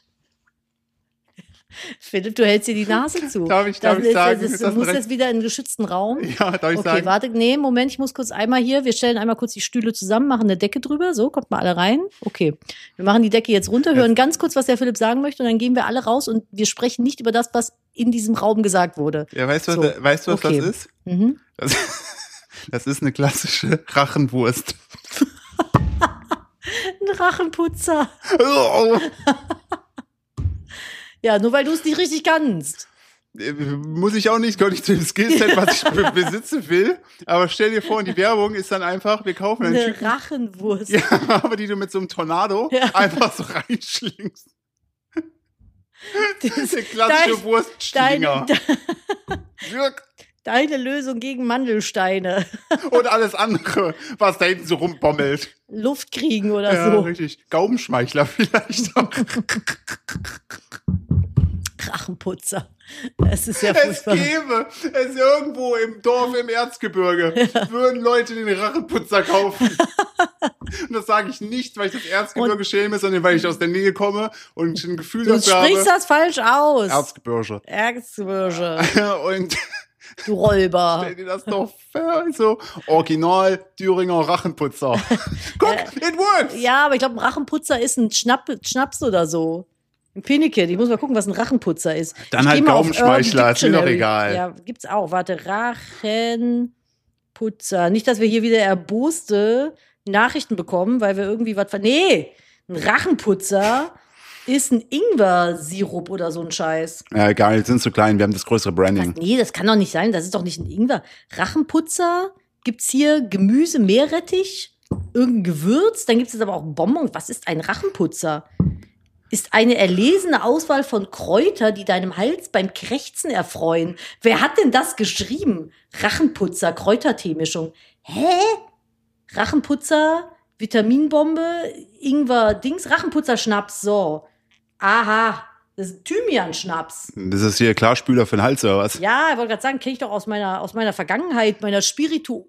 Philipp, du hältst dir die Nase zu. Darf ich sagen? Du musst jetzt wieder in einen geschützten Raum. Ja, darf ich sagen? Okay, warte, nee, Moment, ich muss kurz einmal hier, wir stellen einmal kurz die Stühle zusammen, machen eine Decke drüber, so, kommt mal alle rein. Okay, wir machen die Decke jetzt runter, hören ganz kurz, was der Philipp sagen möchte und dann gehen wir alle raus und wir sprechen nicht über das, was in diesem Raum gesagt wurde. Ja, weißt du, So. was das Okay. ist? Mhm. Das ist eine klassische Rachenwurst. Ein Rachenputzer. Oh. Ja, nur weil du es nicht richtig kannst. Muss ich auch nicht, gehört nicht zu dem Skillset, was ich besitzen will. Aber stell dir vor, die Werbung ist dann einfach, wir kaufen einen Eine Typen. Rachenwurst. Ja, aber die du mit so einem Tornado einfach so reinschlingst. Das- Der klassische dein- Wurstschlinger. Deine Lösung gegen Mandelsteine. Und alles andere, was da hinten so rumbommelt. Luft kriegen oder Ja, so. richtig. Gaumenschmeichler vielleicht auch. Rachenputzer. Es ist ja Es furchtbar. gäbe es irgendwo im Dorf im Erzgebirge, würden Leute den Rachenputzer kaufen. Und das sage ich nicht, weil ich das Erzgebirge schäme, sondern weil ich aus der Nähe komme und ein Gefühl Du dafür sprichst habe. das falsch aus. Erzgebirge. Erzgebirge. Und Du Räuber. stell dir das doch so. Original Thüringer Rachenputzer. Guck, it works! Ja, aber ich glaube, ein Rachenputzer ist ein Schnaps oder so. Ein Pinneke. Ich muss mal gucken, was ein Rachenputzer ist. Dann Ich halt geh mal auf Gaumenschmeichler, Urban ist mir doch Dictionary. egal. Ja, gibt's auch. Warte, Rachenputzer. Nicht, dass wir hier wieder erboste Nachrichten bekommen, weil wir irgendwie was. Nee, ein Rachenputzer ist ein Ingwer-Sirup oder so ein Scheiß. Ja, egal, jetzt sind zu klein, wir haben das größere Branding. Nee, das kann doch nicht sein. Das ist doch nicht ein Ingwer. Rachenputzer gibt's hier Gemüse, Meerrettich, irgendein Gewürz. Dann gibt's jetzt aber auch Bonbon. Was ist ein Rachenputzer? Ist eine erlesene Auswahl von Kräuter, die deinem Hals beim Krächzen erfreuen. Wer hat denn das geschrieben? Rachenputzer, Kräuterteemischung. Hä? Rachenputzer, Vitaminbombe, Ingwer, Dings, Rachenputzer, Schnaps, so. Aha, das ist Thymian-Schnaps. Das ist hier Klarspüler für den Hals oder was? Ja, ich wollte gerade sagen, kenne ich doch aus meiner Vergangenheit, meiner spirituosen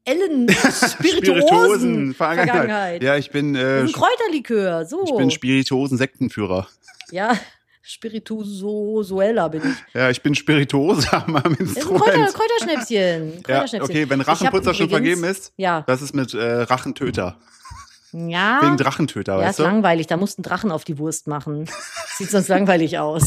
Vergangenheit. Ja, ich bin, Das ist ein Kräuterlikör, so. ich bin Spirituosen-Sektenführer. Ja, Spirituosuella bin ich. Ja, ich bin Spirituose am Das ist ein Instrument. Kräuterschnäpschen. Ja, Kräuterschnäpschen. okay, wenn Ich hab Rachenputzer schon übrigens- vergeben ist, Ja. das ist mit Rachentöter. Ja. Wegen Drachentöter, Ja, weißt ist du? langweilig. Da musst du einen Drachen auf die Wurst machen. Sieht sonst langweilig aus.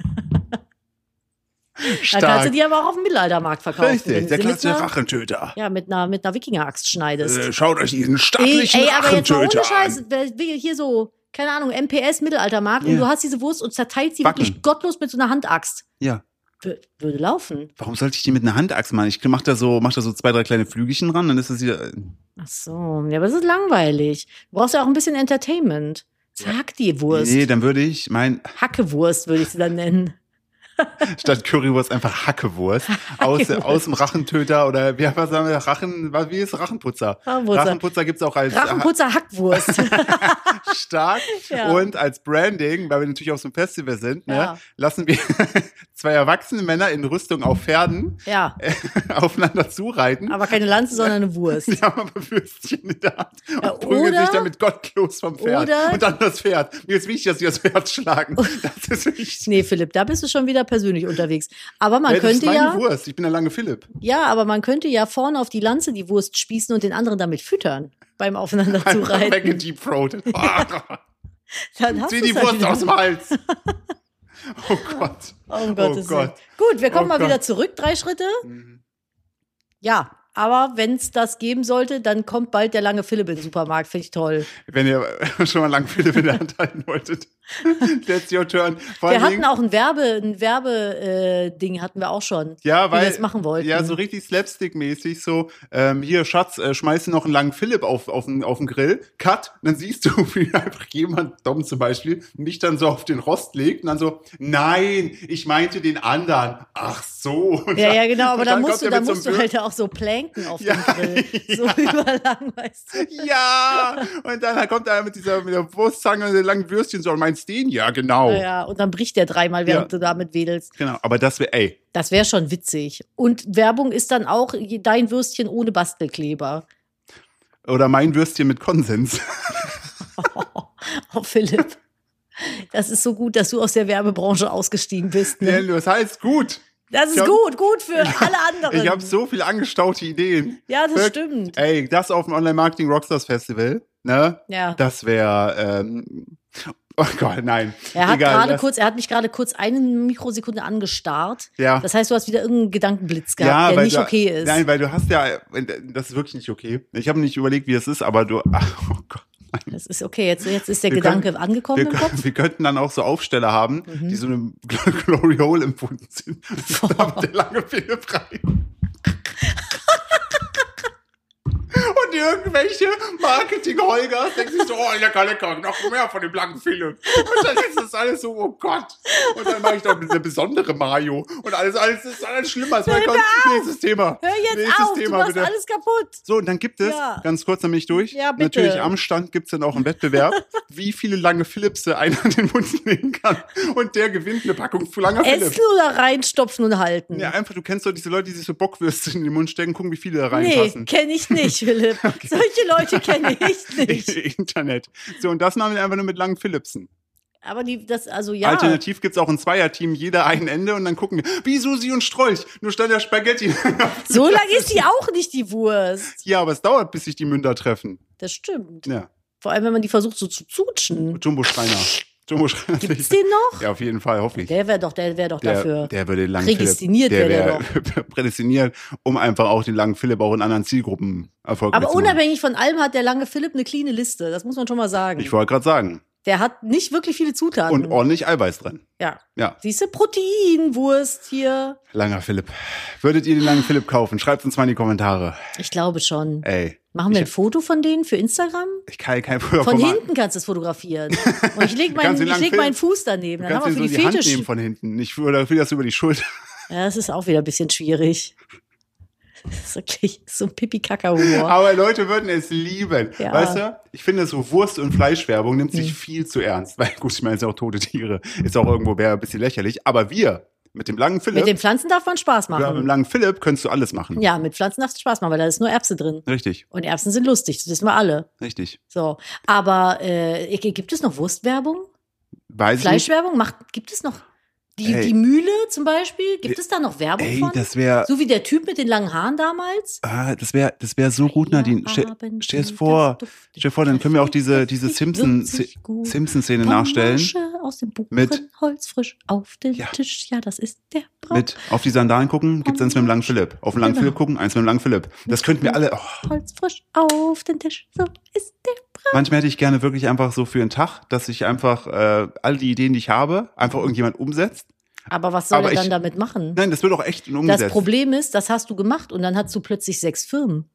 Da kannst du Stark. die aber auch auf dem Mittelaltermarkt verkaufen. Richtig, wenn der du sie mit klassische einer- Rachentöter. Ja, mit einer Wikinger-Axt schneidest. Schaut euch diesen stattlichen aber jetzt mal ohne Rachentöter Scheiß. an. Hier so, keine Ahnung, MPS, Mittelaltermarkt und Ja. du hast diese Wurst und zerteilst sie Backen. wirklich gottlos mit so einer Handaxt. Ja. Würde laufen. Warum sollte ich die mit einer Handachse machen? Ich mach da so 2, 3 kleine Flügelchen ran, dann ist das wieder. Ach so, ja, aber das ist langweilig. Du brauchst ja auch ein bisschen Entertainment. Sag die Wurst. Nee, dann würde ich Hackewurst würde ich sie dann nennen. statt Currywurst einfach Hackewurst aus dem Rachentöter oder wie sagen wir, wie ist Rachenputzer? Rachenputzer. Rachenputzer gibt's auch als Rachenputzer Hackwurst. stark Ja. und als Branding, weil wir natürlich auf so einem Festival sind, ne, Ja. lassen wir 2 erwachsene Männer in Rüstung auf Pferden Ja, aufeinander zureiten. aber keine Lanze, sondern eine Wurst. Die haben aber Würstchen in der Hand und Ja, prügeln oder- sich damit gottlos vom Pferd. oder- Und dann das Pferd. Mir ist wichtig, dass sie das Pferd schlagen. Das ist wichtig. Nee, Philipp, da bist du schon wieder persönlich unterwegs. Aber man Das ist könnte meine ja, Wurst. Ich bin der lange Philipp. ja, aber man könnte ja vorne auf die Lanze die Wurst spießen und den anderen damit füttern beim Aufeinander zu Einfach reiten. weggedeepthroatet. Dann hast Zieh du's die halt Wurst wieder. aus dem Hals. Oh Gott. Um Gottes Gott. Willen. Gut, wir kommen Oh mal Gott. wieder zurück, 3 Schritte. Ja, aber wenn es das geben sollte, dann kommt bald der lange Philipp in den Supermarkt. Finde ich toll. Wenn ihr schon mal lang Philipp in der Hand halten wolltet. That's your turn. Vor Wir allen hatten Dingen- auch ein Werbeding hatten wir auch schon, Ja, wie weil, wir es machen wollten. Ja, so richtig Slapstick-mäßig, so, hier, Schatz, schmeiß dir noch einen langen Philipp auf den Grill, cut, und dann siehst du, wie einfach jemand, Dom zum Beispiel, mich dann so auf den Rost legt und dann so, nein, ich meinte den anderen. Ach so. Und Ja, dann- ja, genau, aber und dann kommt musst er du mit so einem halt auch so Plank Schenken auf dem Grill. So überlang, weißt du. Ja, und dann kommt er mit der Wurstzange und den langen Würstchen so, und meinst den? Ja, genau. Ja, und dann bricht der dreimal, während du damit wedelst. Genau, aber das wäre, Das wäre schon witzig. Und Werbung ist dann auch dein Würstchen ohne Bastelkleber. Oder mein Würstchen mit Konsens. Oh, Philipp. Das ist so gut, dass du aus der Werbebranche ausgestiegen bist. Ne? Ja, das heißt gut. Das ist gut für alle anderen. Ich habe so viel angestaute Ideen. Ja, das stimmt. Das auf dem Online-Marketing Rockstars Festival, ne? Ja. Das wäre, oh Gott, nein. Er hat mich gerade kurz eine Mikrosekunde angestarrt. Ja. Das heißt, du hast wieder irgendeinen Gedankenblitz gehabt, der nicht okay ist. Nein, weil du hast ja, das ist wirklich nicht okay. Ich habe nicht überlegt, wie es ist, aber oh Gott. Nein. Das ist okay, jetzt ist der Gedanke angekommen im Kopf. Wir könnten dann auch so Aufsteller haben, die so eine Glory Hole empfunden sind. Da kommt der lange Philipp rein. Und irgendwelche Marketing-Holgers denken sich so, oh, lecker, noch mehr von dem langen Philipp. Und dann ist das alles so, oh Gott. Und dann mache ich doch eine besondere Mayo. Und alles ist alles schlimmer. Nächstes Thema. Hör jetzt Nächstes auf, Thema, du machst bitte. alles kaputt. So, und dann gibt es, ganz kurz, dann bin ich durch. Ja, bitte. Natürlich am Stand gibt es dann auch einen Wettbewerb, wie viele lange Philipse einer in den Mund nehmen kann. Und der gewinnt eine Packung langer Philips. Essen oder reinstopfen und halten? Ja, einfach, du kennst doch diese Leute, die sich so Bockwürste in den Mund stecken, gucken, wie viele da reinpassen. Nee, kenne ich nicht, Philipp. Okay. Solche Leute kenne ich nicht. Internet. So, und das machen wir einfach nur mit langen Philipsen. Aber Alternativ gibt's auch ein Zweierteam, jeder ein Ende und dann gucken wir, wie Susi und Strolch, nur stand der Spaghetti. So lang ist die auch nicht, die Wurst. Ja, aber es dauert, bis sich die Münder treffen. Das stimmt. Ja. Vor allem, wenn man die versucht so zu zutschen. Jumbo Schreiner. Gibt's den noch? Ja, auf jeden Fall, hoffe ich. Der wäre doch dafür. Der würde den langen prädestiniert Philipp. Der wäre prädestiniert, um einfach auch den langen Philipp auch in anderen Zielgruppen erfolgreich zu machen. Aber unabhängig von allem hat der lange Philipp eine cleane Liste. Das muss man schon mal sagen. Ich wollte gerade sagen. Der hat nicht wirklich viele Zutaten. Und ordentlich Eiweiß drin. Ja. Siehst du, Proteinwurst hier. Langer Philipp. Würdet ihr den langen Philipp kaufen? Schreibt uns mal in die Kommentare. Ich glaube schon. Ey. Machen wir ein Foto von denen für Instagram? Ich kann kein Foto von hinten kannst du es fotografieren. Und ich leg meinen Fuß daneben. Dann haben wir für die Hand nehmen von hinten. Nicht oder fiel das über die Schulter. Ja, das ist auch wieder ein bisschen schwierig. Das ist wirklich so ein Pipi-Kaka-Humor. Aber Leute würden es lieben. Ja. Weißt du, ich finde so Wurst- und Fleischwerbung nimmt sich viel zu ernst. Weil gut, ich meine, es sind auch tote Tiere. Ist auch irgendwo wäre ein bisschen lächerlich. Aber wir, mit dem langen Philipp. Mit den Pflanzen darf man Spaß machen. Ja, mit dem langen Philipp könntest du alles machen. Ja, mit Pflanzen darf es Spaß machen, weil da ist nur Erbse drin. Richtig. Und Erbsen sind lustig, das wissen wir alle. Richtig. So, aber gibt es noch Wurstwerbung? Weiß Fleischwerbung? Gibt es noch die Mühle zum Beispiel? Gibt es da noch Werbung von? Das wäre. So wie der Typ mit den langen Haaren damals? Das wäre so gut, Nadine. Stell dir vor, dann können wir auch diese Simpson-Szene nachstellen. Aus dem Buch mit holzfrisch auf den Tisch. Ja, das ist der Brauch. Mit auf die Sandalen gucken, gibt's eins mit dem langen Philipp. Auf den langen Philipp gucken, eins mit dem langen Philipp. Das könnten wir alle. Oh. Holzfrisch auf den Tisch. So ist der Brauch. Manchmal hätte ich gerne wirklich einfach so für einen Tag, dass ich einfach all die Ideen, die ich habe, einfach irgendjemand umsetzt. Aber was soll er dann damit machen? Nein, das wird auch echt umgesetzt. Das Problem ist, das hast du gemacht und dann hast du plötzlich 6 Firmen.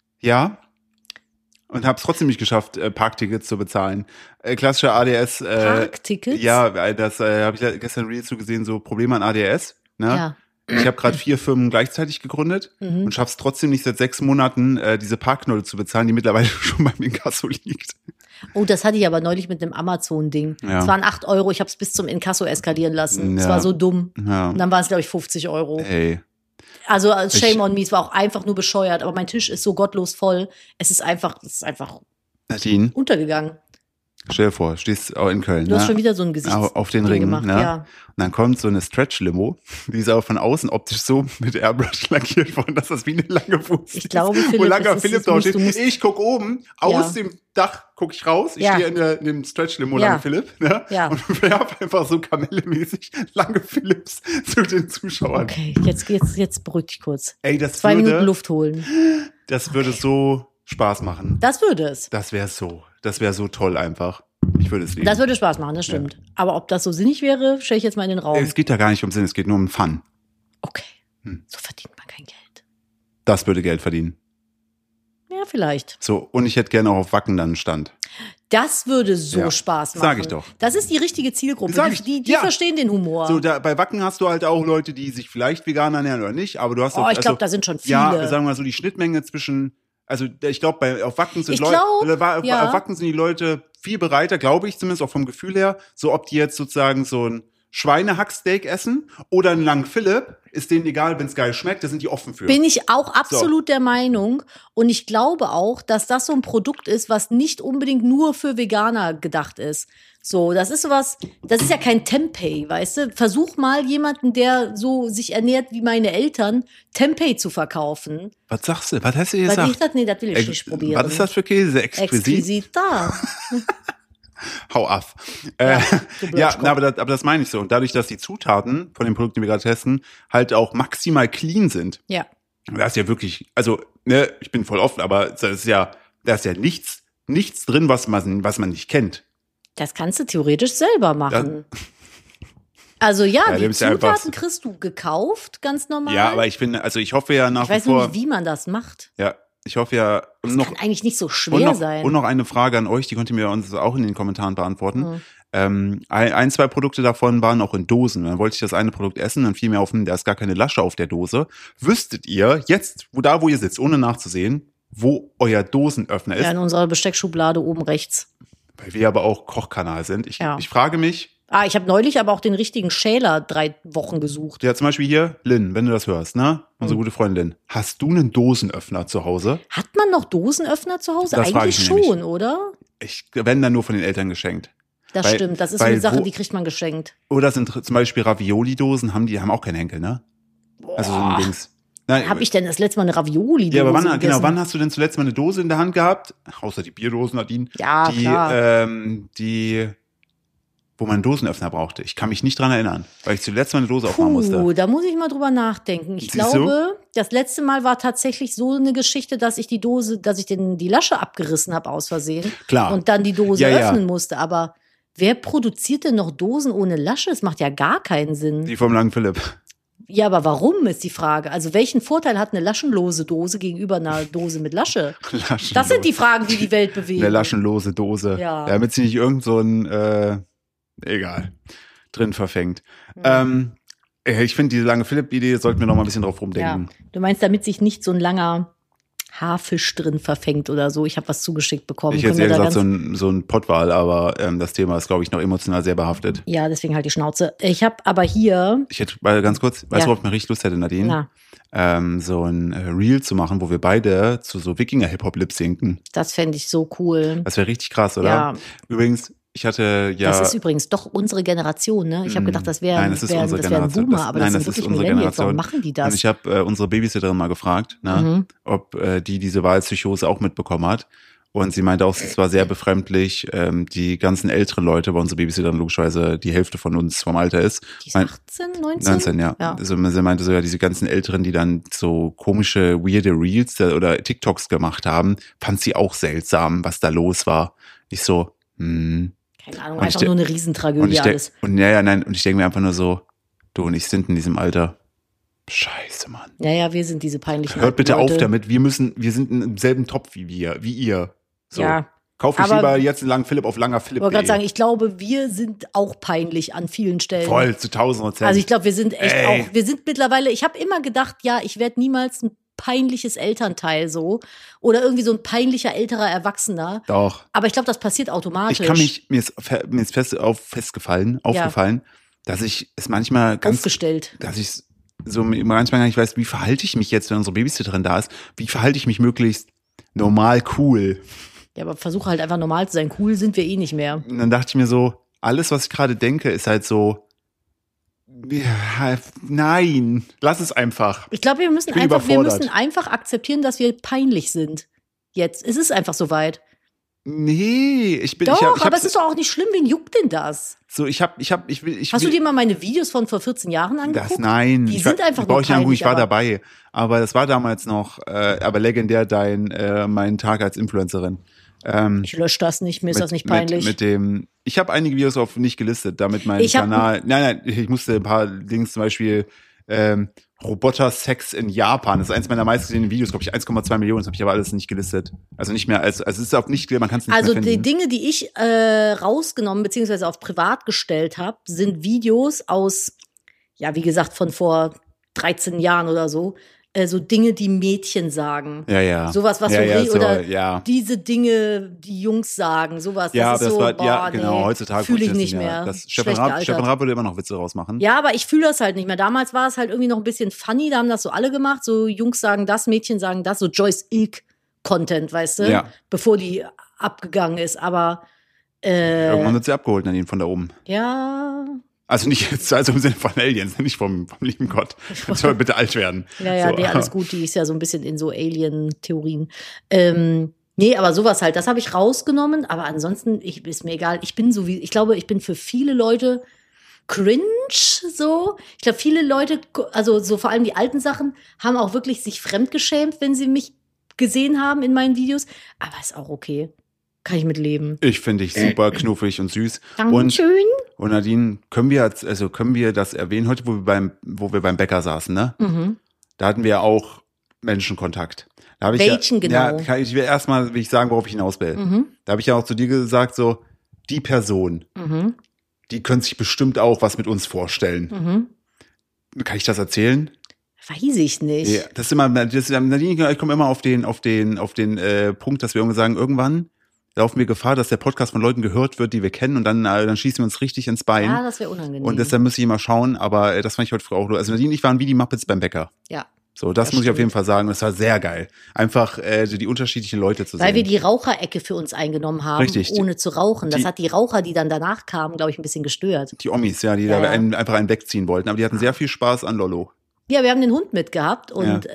Ja. Und habe es trotzdem nicht geschafft, Parktickets zu bezahlen. Klassischer ADS. Parktickets? Ja, das habe ich gestern Reels so gesehen, so Probleme an ADS. Ne? Ja. Ich habe gerade 4 Firmen gleichzeitig gegründet und schaff's trotzdem nicht seit 6 Monaten, diese Parkknolle zu bezahlen, die mittlerweile schon beim Inkasso liegt. Oh, das hatte ich aber neulich mit einem Amazon-Ding. Es waren 8 €, ich habe es bis zum Inkasso eskalieren lassen. Es war so dumm. Ja. Und dann waren es, glaube ich, 50 €. Ey. Also shame on me, es war auch einfach nur bescheuert, aber mein Tisch ist so gottlos voll. Es ist einfach Nadine, untergegangen. Stell dir vor, stehst auch in Köln. Du hast schon wieder so ein Gesicht auf den Ring gemacht, ne? ja. Und dann kommt so eine Stretch-Limo, die ist aber von außen optisch so mit Airbrush lackiert worden, dass das wie eine lange Wurst ist. Ich glaube, Philipp, wo langer Philipp da steht. Ich guck oben, aus dem Dach guck ich raus. Ich stehe in dem Stretch-Limo, lange Philipp. Ne? Ja. Und werf einfach so kamellemäßig lange Philipps zu den Zuschauern. Okay, jetzt beruhig dich kurz. Ey, das 2 Minuten Luft holen. Das würde so Spaß machen. Das würde es. Das wäre so toll einfach. Ich würde es lieben. Das würde Spaß machen, das stimmt. Ja. Aber ob das so sinnig wäre, stelle ich jetzt mal in den Raum. Es geht da gar nicht um Sinn, es geht nur um Fun. Okay. So verdient man kein Geld. Das würde Geld verdienen. Ja, vielleicht. So, und ich hätte gerne auch auf Wacken dann einen Stand. Das würde so Spaß machen. Sag ich doch. Das ist die richtige Zielgruppe. Die verstehen den Humor. So, bei Wacken hast du halt auch Leute, die sich vielleicht vegan ernähren oder nicht, aber du hast auch, ich glaube, da sind schon viele. Ja, sagen wir mal so, die Schnittmenge zwischen, also ich glaube, auf Wacken sind auf Wacken sind die Leute viel bereiter, glaube ich, zumindest auch vom Gefühl her, so ob die jetzt sozusagen so ein Schweinehacksteak essen oder ein Lang Philipp, ist denen egal, wenn es geil schmeckt, da sind die offen für. Bin ich auch absolut der Meinung. Und ich glaube auch, dass das so ein Produkt ist, was nicht unbedingt nur für Veganer gedacht ist. So, das ist sowas, das ist ja kein Tempeh, weißt du? Versuch mal jemanden, der so sich ernährt wie meine Eltern, Tempeh zu verkaufen. Was sagst du? Was hast du gesagt? Das will ich nicht probieren. Was ist das für Käse? Exquisita. Hau ab. Aber das meine ich so. Und dadurch, dass die Zutaten von den Produkten, die wir gerade testen, halt auch maximal clean sind. Ja. Da ist ja wirklich, also, ne, ich bin voll offen, aber da ist ja nichts drin, was man nicht kennt. Das kannst du theoretisch selber machen. Also die Zutaten kriegst du gekauft, ganz normal. Ja, aber ich finde, also ich hoffe ja nach wie vor. Ich weiß nur nicht, wie man das macht. Ja. Ich hoffe ja. Das kann eigentlich nicht so schwer sein. Und noch eine Frage an euch, die könnt ihr mir uns auch in den Kommentaren beantworten. Ein, zwei Produkte davon waren auch in Dosen. Dann wollte ich das eine Produkt essen, dann fiel mir auf, da ist gar keine Lasche auf der Dose. Wüsstet ihr jetzt, wo ihr sitzt, ohne nachzusehen, wo euer Dosenöffner ist? Ja, in unserer Besteckschublade oben rechts. Weil wir aber auch Kochkanal sind. Ich frage mich. Ich habe neulich aber auch den richtigen Schäler 3 Wochen gesucht. Ja, zum Beispiel hier, Lynn, wenn du das hörst, ne? Unsere gute Freundin Lynn. Hast du einen Dosenöffner zu Hause? Hat man noch Dosenöffner zu Hause? Das eigentlich schon, oder? Wenn dann nur von den Eltern geschenkt. Das stimmt, das ist so eine Sache, die kriegt man geschenkt. Oder sind zum Beispiel Ravioli-Dosen, haben auch keinen Henkel, ne? Boah. Also so ein Dings. Habe ich denn das letzte Mal eine Ravioli-Dose Ja, aber wann hast du denn zuletzt mal eine Dose in der Hand gehabt? Außer die Bierdosen, Nadine. Ja, klar. Wo man einen Dosenöffner brauchte. Ich kann mich nicht dran erinnern, weil ich zuletzt mal eine Dose aufmachen musste. Da muss ich mal drüber nachdenken. Ich glaube, das letzte Mal war tatsächlich so eine Geschichte, dass ich die Lasche abgerissen habe aus Versehen. Klar. Und dann die Dose öffnen musste. Aber wer produziert denn noch Dosen ohne Lasche? Das macht ja gar keinen Sinn. Die vom Langen Philipp. Ja, aber warum ist die Frage? Also welchen Vorteil hat eine laschenlose Dose gegenüber einer Dose mit Lasche? Das sind die Fragen, die die Welt bewegen. Eine laschenlose Dose. Ja. Damit sie nicht irgend so ein egal, drin verfängt. Ich finde, diese Lange Philipp-Idee sollten wir noch mal ein bisschen drauf rumdenken. Ja. Du meinst, damit sich nicht so ein langer Haarfisch drin verfängt oder so? Ich habe was zugeschickt bekommen. Ich hätte ja gesagt, so ein Pottwal, aber das Thema ist, glaube ich, noch emotional sehr behaftet. Ja, deswegen halt die Schnauze. Ich habe aber hier... Ich hätte ganz kurz, weißt du, worauf ich mir richtig Lust hätte, Nadine? So ein Reel zu machen, wo wir beide zu so Wikinger-Hip-Hop lip-sinken. Das fände ich so cool. Das wäre richtig krass, oder? Ja. Übrigens, ich hatte Das ist übrigens doch unsere Generation, ne? Ich habe gedacht, das wäre ein Boomer, aber das sind wirklich unsere Millennials. Generation. Warum machen die das? Und ich habe unsere Babysitterin mal gefragt, ne, ob die diese Wahlpsychose auch mitbekommen hat. Und sie meinte auch, es war sehr befremdlich, die ganzen älteren Leute, bei unserer Babysitterin logischerweise die Hälfte von uns vom Alter ist. Die ist 18, 19? 19, ja. Also, sie meinte so, ja, diese ganzen Älteren, die dann so komische, weirde Reels oder TikToks gemacht haben, fand sie auch seltsam, was da los war. Ich so, keine Ahnung, einfach nur eine Riesentragödie alles. Und ich denke mir einfach nur so, du und ich sind in diesem Alter. Scheiße, Mann. Ja, wir sind diese peinlichen Hört bitte Leute. auf damit, wir sind im selben Topf wie ihr. So. Ja. Kauf ich lieber jetzt einen Langen Philipp auf Langer Philipp. Ich wollte gerade sagen, ich glaube, wir sind auch peinlich an vielen Stellen. Voll, zu 1000%. Also ich glaube, wir sind echt auch, wir sind mittlerweile, ich habe immer gedacht, ja, ich werde niemals ein peinliches Elternteil so oder irgendwie so ein peinlicher älterer Erwachsener. Doch. Aber ich glaube, das passiert automatisch. Mir ist aufgefallen, dass ich es manchmal dass ich so manchmal gar nicht weiß, wie verhalte ich mich jetzt, wenn unsere Babysitterin da ist, wie verhalte ich mich möglichst normal cool. Ja, aber versuche halt einfach normal zu sein. Cool sind wir eh nicht mehr. Und dann dachte ich mir so, alles, was ich gerade denke, ist halt so, ja, nein, lass es einfach. Ich glaube, wir müssen einfach akzeptieren, dass wir peinlich sind. Jetzt. Es ist einfach soweit. Nee, aber es ist doch auch nicht schlimm. Wen juckt denn das? So, Hast du dir mal meine Videos von vor 14 Jahren angeguckt? Nein. Die sind einfach nur peinlich. Ich war dabei. Aber das war damals noch, aber legendär mein Tag als Influencerin. Ich lösche das nicht, mir ist das nicht peinlich. Ich habe einige Videos auf nicht gelistet, damit mein Kanal, nein, ich musste ein paar Dings zum Beispiel, Roboter-Sex in Japan. Das ist eins meiner meistgesehenen Videos, glaube ich, 1,2 Millionen. Das habe ich aber alles nicht gelistet. Also nicht mehr, also es ist auch nicht, man kann es nicht mehr finden. Also die Dinge, die ich rausgenommen bzw. auf privat gestellt habe, sind Videos aus, ja, wie gesagt, von vor 13 Jahren oder so. So Dinge, die Mädchen sagen. Ja. Sowas, was oder diese Dinge, die Jungs sagen. Sowas. Ja, das ist so, genau, heutzutage fühle ich nicht mehr. Stefan Raab würde immer noch Witze rausmachen. Ja, aber ich fühle das halt nicht mehr. Damals war es halt irgendwie noch ein bisschen funny, da haben das so alle gemacht. So Jungs sagen das, Mädchen sagen das, so Joyce Ilk-Content, weißt du? Ja. Bevor die abgegangen ist, aber irgendwann wird sie abgeholt, Nadine, von da oben. Ja. Also nicht jetzt, also im Sinne von Aliens, nicht vom lieben Gott. Das soll bitte alt werden. Ja, so. Nee, alles gut. Die ist ja so ein bisschen in so Alien-Theorien. Nee, aber sowas halt, das habe ich rausgenommen. Aber ansonsten ist mir egal. Ich glaube, ich bin für viele Leute cringe so. Ich glaube, viele Leute, also so vor allem die alten Sachen, haben auch wirklich sich fremdgeschämt, wenn sie mich gesehen haben in meinen Videos. Aber ist auch okay. Kann ich mit leben. Ich finde dich super knuffig und süß. Dankeschön. Und Nadine, können wir das erwähnen? Heute, wo wir beim Bäcker saßen, ne? Mhm. Da hatten wir auch Menschenkontakt. Da Welchen genau? Ja, ich will erstmal sagen, worauf ich hinaus will. Mhm. Da habe ich ja auch zu dir gesagt, so, die Person, die könnte sich bestimmt auch was mit uns vorstellen. Kann ich das erzählen? Weiß ich nicht. Ja, Nadine, ich komme immer auf den Punkt, dass wir irgendwie sagen, irgendwann laufen wir Gefahr, dass der Podcast von Leuten gehört wird, die wir kennen, und dann schießen wir uns richtig ins Bein. Ja, das wäre unangenehm. Und deshalb muss ich immer schauen, aber das fand ich heute früh auch. Also Nadine und ich waren wie die Muppets beim Bäcker. Ja. So, das muss ich auf jeden Fall sagen. Das war sehr geil. Einfach die unterschiedlichen Leute zu sehen. Weil wir die Raucherecke für uns eingenommen haben, richtig, ohne zu rauchen. Das hat die Raucher, die dann danach kamen, glaube ich, ein bisschen gestört. Die Omis, ja, die da einfach einen wegziehen wollten. Aber die hatten sehr viel Spaß an Lollo. Ja, wir haben den Hund mitgehabt und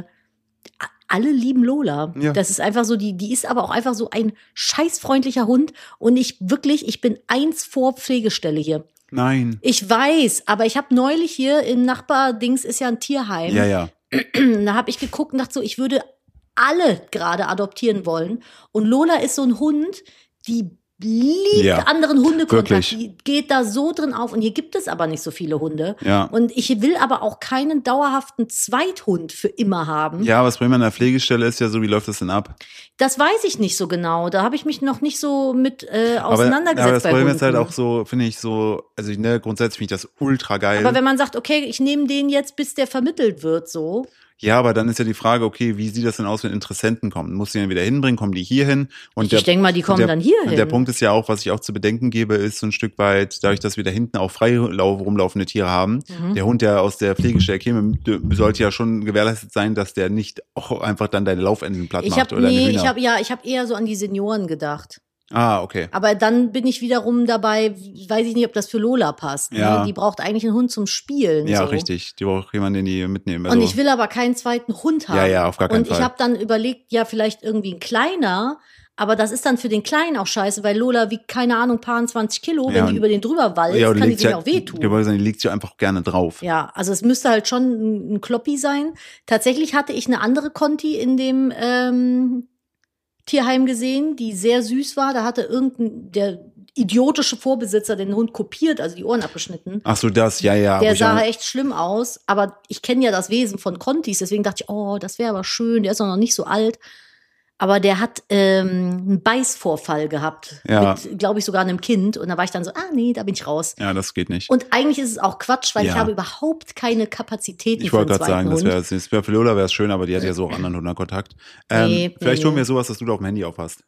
alle lieben Lola. Ja. Das ist einfach so, die ist aber auch einfach so ein scheißfreundlicher Hund. Und ich bin 1 vor Pflegestelle hier. Nein. Ich weiß, aber ich habe neulich hier im Nachbardings ist ja ein Tierheim. Ja. Da habe ich geguckt und dachte so, ich würde alle gerade adoptieren wollen. Und Lola ist so ein Hund, die liebt anderen Hundekontakt. Die geht da so drin auf. Und hier gibt es aber nicht so viele Hunde. Ja. Und ich will aber auch keinen dauerhaften Zweithund für immer haben. Ja, was Problem an der Pflegestelle ist ja so, wie läuft das denn ab? Das weiß ich nicht so genau. Da habe ich mich noch nicht so mit auseinandergesetzt. Aber das Problem ist halt auch so, finde ich so, also grundsätzlich finde ich das ultra geil. Aber wenn man sagt, okay, ich nehme den jetzt, bis der vermittelt wird, so. Ja, aber dann ist ja die Frage, okay, wie sieht das denn aus, wenn Interessenten kommen? Muss die dann wieder hinbringen? Kommen die hier hin? Und ich denke mal, die kommen dann hier hin. Der Punkt ist ja auch, was ich auch zu bedenken gebe, ist so ein Stück weit, dadurch, dass wir da hinten auch frei rumlaufende Tiere haben, der Hund, der aus der Pflegestelle käme, sollte ja schon gewährleistet sein, dass der nicht auch einfach dann deine Laufenden platt macht oder deine Hühner. Ich habe eher so an die Senioren gedacht. Ah, okay. Aber dann bin ich wiederum dabei, weiß ich nicht, ob das für Lola passt. Ja. Ne? Die braucht eigentlich einen Hund zum Spielen. Ja, so. Richtig. Die braucht jemanden, den die mitnehmen. Also und ich will aber keinen zweiten Hund haben. Ja, auf gar keinen Fall. Und ich habe dann überlegt, ja, vielleicht irgendwie ein kleiner, aber das ist dann für den Kleinen auch scheiße, weil Lola wiegt, keine Ahnung, paar 20 Kilo. Wenn die über den drüber walzt, kann die sich auch wehtun. Die liegt ja einfach gerne drauf. Ja, also es müsste halt schon ein Kloppi sein. Tatsächlich hatte ich eine andere Conti in dem Tierheim gesehen, die sehr süß war. Da hatte der idiotische Vorbesitzer den Hund kopiert, also die Ohren abgeschnitten. Ach so, das, ja. Der sah echt schlimm aus, aber ich kenne ja das Wesen von Contis, deswegen dachte ich, oh, das wäre aber schön, der ist auch noch nicht so alt. Aber der hat einen Beißvorfall gehabt, mit, glaube ich, sogar einem Kind. Und da war ich dann so, nee, da bin ich raus. Ja, das geht nicht. Und eigentlich ist es auch Quatsch, weil ich habe überhaupt keine Kapazitäten für einen zweiten Hund. Ich wollte gerade sagen, für Lola wäre es schön, aber die hat ja so auch anderen Hunderkontakt. Vielleicht holen wir sowas, dass du da auf dem Handy aufhast.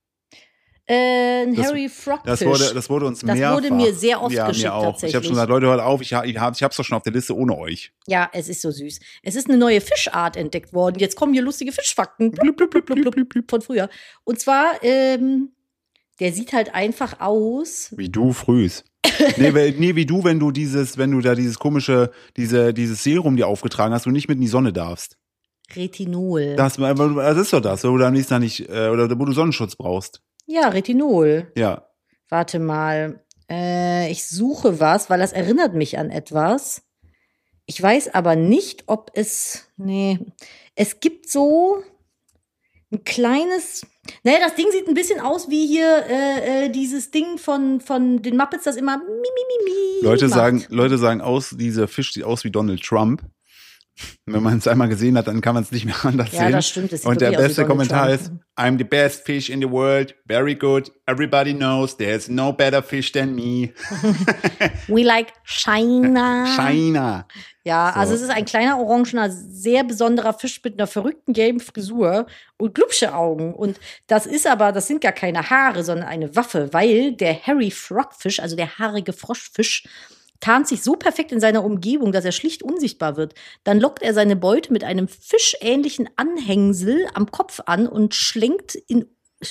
Harry Frogfish. Das wurde uns mehrfach. Das wurde mir sehr oft geschickt, mir auch. tatsächlich. Ich habe schon gesagt, Leute, hört auf, ich hab's doch schon auf der Liste ohne euch. Ja, es ist so süß. Es ist eine neue Fischart entdeckt worden. Jetzt kommen hier lustige Fischfakten blub, blub, blub, blub, blub, blub, von früher. Und zwar, der sieht halt einfach aus. Wie du frühst. nee, wie du, wenn du da dieses komische, dieses Serum dir aufgetragen hast und nicht mit in die Sonne darfst. Retinol. Das ist doch das, wo du am nächsten Tag nicht, oder wo du Sonnenschutz brauchst. Ja, Retinol. Ja. Warte mal. Ich suche was, weil das erinnert mich an etwas. Ich weiß aber nicht, ob es. Nee. Es gibt so ein kleines Naja, das Ding sieht ein bisschen aus wie hier dieses Ding von den Muppets, das immer Leute sagen dieser Fisch sieht aus wie Donald Trump. Wenn man es einmal gesehen hat, dann kann man es nicht mehr anders sehen. Ja, das stimmt. Das und der beste Kommentar ist, I'm the best fish in the world, very good, everybody knows, there's no better fish than me. We like China. China. Ja, so. Also es ist ein kleiner, orangener, sehr besonderer Fisch mit einer verrückten gelben Frisur und glubsche Augen. Und das sind gar keine Haare, sondern eine Waffe, weil der Hairy Frogfish, also der haarige Froschfisch, tarnt sich so perfekt in seiner Umgebung, dass er schlicht unsichtbar wird. Dann lockt er seine Beute mit einem fischähnlichen Anhängsel am Kopf an und schlägt in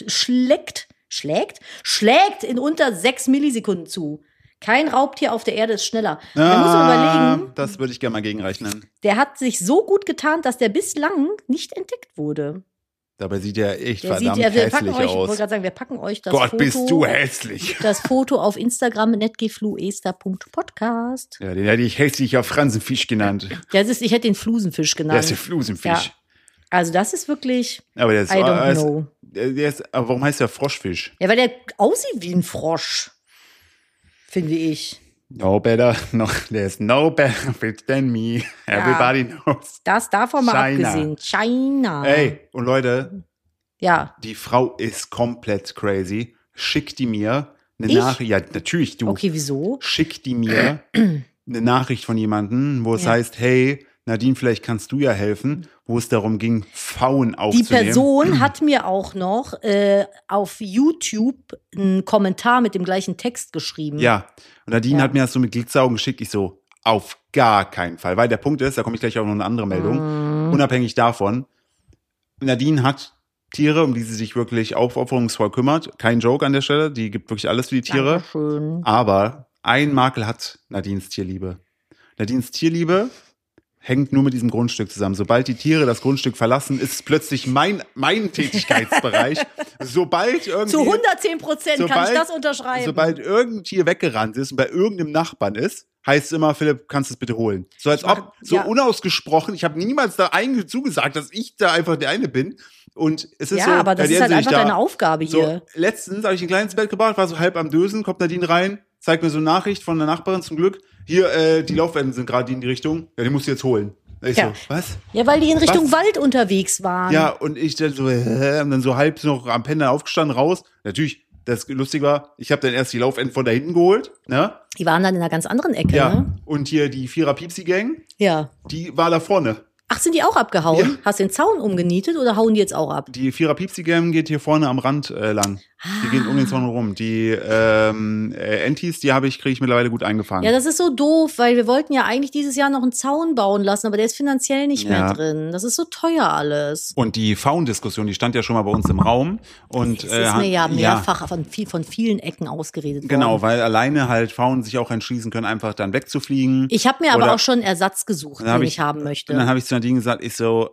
unter 6 Millisekunden zu. Kein Raubtier auf der Erde ist schneller. Da muss man überlegen. Das würde ich gerne mal gegenrechnen. Der hat sich so gut getarnt, dass der bislang nicht entdeckt wurde. Dabei sieht er echt verdammt hässlich aus. Ich wollte gerade sagen, wir packen euch das Gott, Foto. Bist du hässlich. Das Foto auf Instagram netgefluester.podcast. Ja, den hätte ich hässlicher Fransenfisch genannt. Ich hätte den Flusenfisch genannt. Der ist der Flusenfisch. Ja. Also das ist wirklich, aber der ist, I don't know. Aber warum heißt der Froschfisch? Ja, weil der aussieht wie ein Frosch, finde ich. There's no better fish than me. Everybody knows. Das davon mal abgesehen. China. Ey, und Leute, ja. Die Frau ist komplett crazy. Schick die mir eine Nachricht. Ja, natürlich, du. Okay, wieso? Schick die mir eine Nachricht von jemandem, wo es heißt, hey, Nadine, vielleicht kannst du ja helfen, wo es darum ging, Pfauen aufzunehmen. Die Person hat mir auch noch auf YouTube einen Kommentar mit dem gleichen Text geschrieben. Ja, und Nadine hat mir das so mit Glitzaugen geschickt. Ich so, auf gar keinen Fall. Weil der Punkt ist, da komme ich gleich auch noch eine andere Meldung, unabhängig davon, Nadine hat Tiere, um die sie sich wirklich aufopferungsvoll kümmert. Kein Joke an der Stelle, die gibt wirklich alles für die Tiere. Dankeschön. Aber ein Makel hat Nadines Tierliebe. Nadines Tierliebe hängt nur mit diesem Grundstück zusammen. Sobald die Tiere das Grundstück verlassen, ist es plötzlich mein Tätigkeitsbereich. Sobald irgendwie, zu 110% kann ich das unterschreiben. Sobald irgendein Tier weggerannt ist und bei irgendeinem Nachbarn ist, heißt es immer, Philipp, kannst du es bitte holen. So als ob, unausgesprochen, ich habe niemals da zugesagt, dass ich da einfach der eine bin. Und es ist so. Ja, aber das ist halt einfach deine Aufgabe hier. So, letztens habe ich ein kleines Bett gebracht, war so halb am Dösen, kommt Nadine rein, zeigt mir so eine Nachricht von der Nachbarin zum Glück. Hier, die Laufenden sind gerade in die Richtung. Ja, die musst du jetzt holen. Ich so, was? Ja, weil die in Richtung Wald unterwegs waren. Ja, und ich dann so, und dann so halb noch am Pendeln aufgestanden, raus. Natürlich, das lustig war, ich habe dann erst die Laufenden von da hinten geholt. Ne? Die waren dann in einer ganz anderen Ecke, ja. Ne? Und hier die Vierer-Piepsi-Gang, die war da vorne. Ach, sind die auch abgehauen? Ja. Hast du den Zaun umgenietet oder hauen die jetzt auch ab? Die Vierer-Piepsi-Gang geht hier vorne am Rand lang. Die gehen um den Zaun rum. Die Entis, kriege ich mittlerweile gut eingefangen. Ja, das ist so doof, weil wir wollten ja eigentlich dieses Jahr noch einen Zaun bauen lassen, aber der ist finanziell nicht mehr drin. Das ist so teuer alles. Und die Faun-Diskussion, die stand ja schon mal bei uns im Raum. Und es ist mir ja mehrfach von vielen Ecken ausgeredet worden. Genau, weil alleine halt Faunen sich auch entschließen können, einfach dann wegzufliegen. Ich habe mir aber auch schon Ersatz gesucht, den ich haben möchte. Und dann habe ich zu Nadine gesagt, ich so,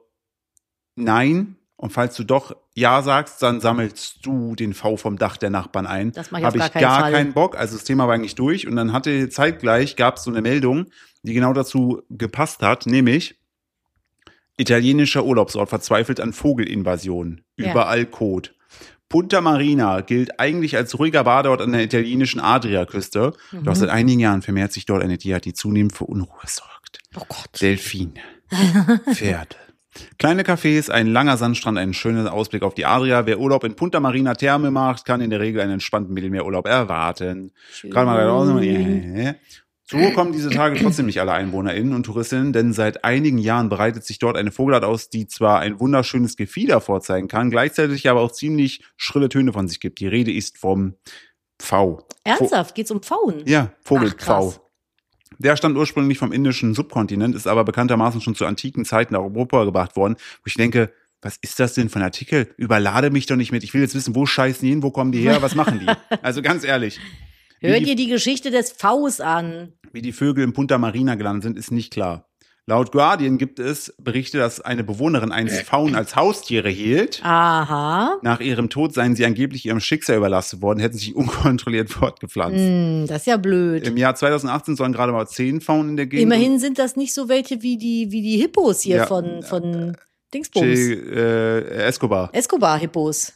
nein. Und falls du doch ja sagst, dann sammelst du den V vom Dach der Nachbarn ein. Das mache ich auf gar keinen Fall. Keinen Bock. Also das Thema war eigentlich durch. Und dann gab es so eine Meldung, die genau dazu gepasst hat, nämlich italienischer Urlaubsort verzweifelt an Vogelinvasionen. Überall Kot. Punta Marina gilt eigentlich als ruhiger Badeort an der italienischen Adriaküste. Doch seit einigen Jahren vermehrt sich dort eine Tierart, die zunehmend für Unruhe sorgt. Oh Gott. Delfine. Pferde. Kleine Cafés, ein langer Sandstrand, einen schönen Ausblick auf die Adria. Wer Urlaub in Punta Marina Therme macht, kann in der Regel einen entspannten Mittelmeerurlaub erwarten. Gerade mal da So kommen diese Tage trotzdem nicht alle EinwohnerInnen und Touristinnen, denn seit einigen Jahren breitet sich dort eine Vogelart aus, die zwar ein wunderschönes Gefieder vorzeigen kann, gleichzeitig aber auch ziemlich schrille Töne von sich gibt. Die Rede ist vom Pfau. Ernsthaft? Geht's um Pfauen? Ja, Vogelpfau. Der stammt ursprünglich vom indischen Subkontinent, ist aber bekanntermaßen schon zu antiken Zeiten nach Europa gebracht worden, wo ich denke, was ist das denn für ein Artikel? Überlade mich doch nicht mit. Ich will jetzt wissen, wo scheißen die hin, wo kommen die her, was machen die? Also ganz ehrlich. Hör dir die Geschichte des Pfaus an. Wie die Vögel in Punta Marina gelandet sind, ist nicht klar. Laut Guardian gibt es Berichte, dass eine Bewohnerin einst Pfauen als Haustiere hielt. Aha. Nach ihrem Tod seien sie angeblich ihrem Schicksal überlassen worden, hätten sich unkontrolliert fortgepflanzt. Das ist ja blöd. Im Jahr 2018 sollen gerade mal 10 Pfauen in der Gegend. Immerhin sind das nicht so welche wie die Hippos hier von Dingsbums. Escobar. Escobar-Hippos.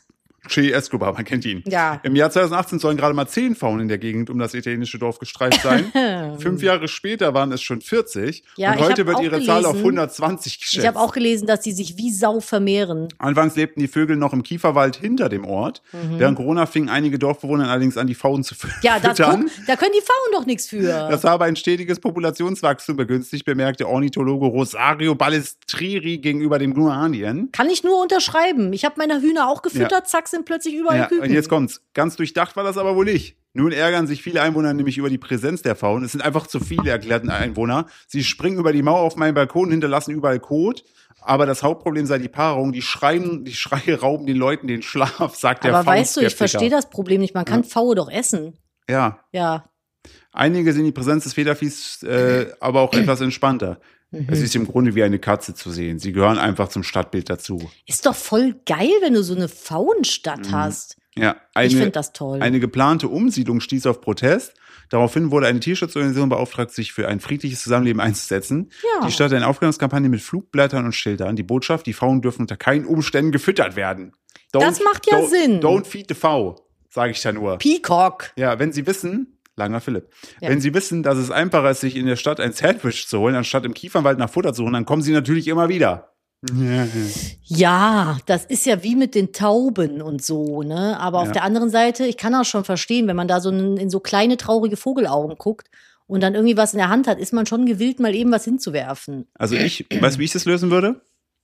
Che Escobar, man kennt ihn. Ja. Im Jahr 2018 sollen gerade mal 10 Faunen in der Gegend um das italienische Dorf gestreift sein. 5 Jahre später waren es schon 40. Ja, und heute wird ihre Zahl auf 120 geschätzt. Ich habe auch gelesen, dass die sich wie Sau vermehren. Anfangs lebten die Vögel noch im Kieferwald hinter dem Ort. Während Corona fingen einige Dorfbewohner allerdings an, die Faunen zu füttern. Ja, da können die Faunen doch nichts für. Das habe ein stetiges Populationswachstum begünstigt, bemerkte Ornithologe Rosario Balestrieri gegenüber dem Guardian. Kann ich nur unterschreiben. Ich habe meine Hühner auch gefüttert, zack, sind plötzlich überall Küken. Und jetzt kommt's. Ganz durchdacht war das aber wohl nicht. Nun ärgern sich viele Einwohner nämlich über die Präsenz der Faunen. Es sind einfach zu viele, erklärten Einwohner. Sie springen über die Mauer auf meinen Balkon, hinterlassen überall Kot. Aber das Hauptproblem sei die Paarung. Die Schreie rauben den Leuten den Schlaf, sagt der Faunskeptiker. Aber weißt du, ich verstehe das Problem nicht. Man kann Pfaue doch essen. Ja. Ja. Einige sehen die Präsenz des Federviehs aber auch etwas entspannter. Es ist im Grunde wie eine Katze zu sehen. Sie gehören einfach zum Stadtbild dazu. Ist doch voll geil, wenn du so eine Faunenstadt hast. Ja, ich finde das toll. Eine geplante Umsiedlung stieß auf Protest. Daraufhin wurde eine Tierschutzorganisation beauftragt, sich für ein friedliches Zusammenleben einzusetzen. Ja. Die startete eine Aufklärungskampagne mit Flugblättern und Schildern. Die Botschaft, die Faunen dürfen unter keinen Umständen gefüttert werden. Das macht ja Sinn. Don't feed the Pfau, sage ich da nur. Peacock. Ja, wenn Sie wissen, langer Philipp, wenn Sie wissen, dass es einfacher ist, sich in der Stadt ein Sandwich zu holen, anstatt im Kiefernwald nach Futter zu suchen, dann kommen Sie natürlich immer wieder. Ja, das ist ja wie mit den Tauben und so, ne? Aber auf der anderen Seite, ich kann auch schon verstehen, wenn man da so in so kleine, traurige Vogelaugen guckt und dann irgendwie was in der Hand hat, ist man schon gewillt, mal eben was hinzuwerfen. Also weißt du, wie ich das lösen würde?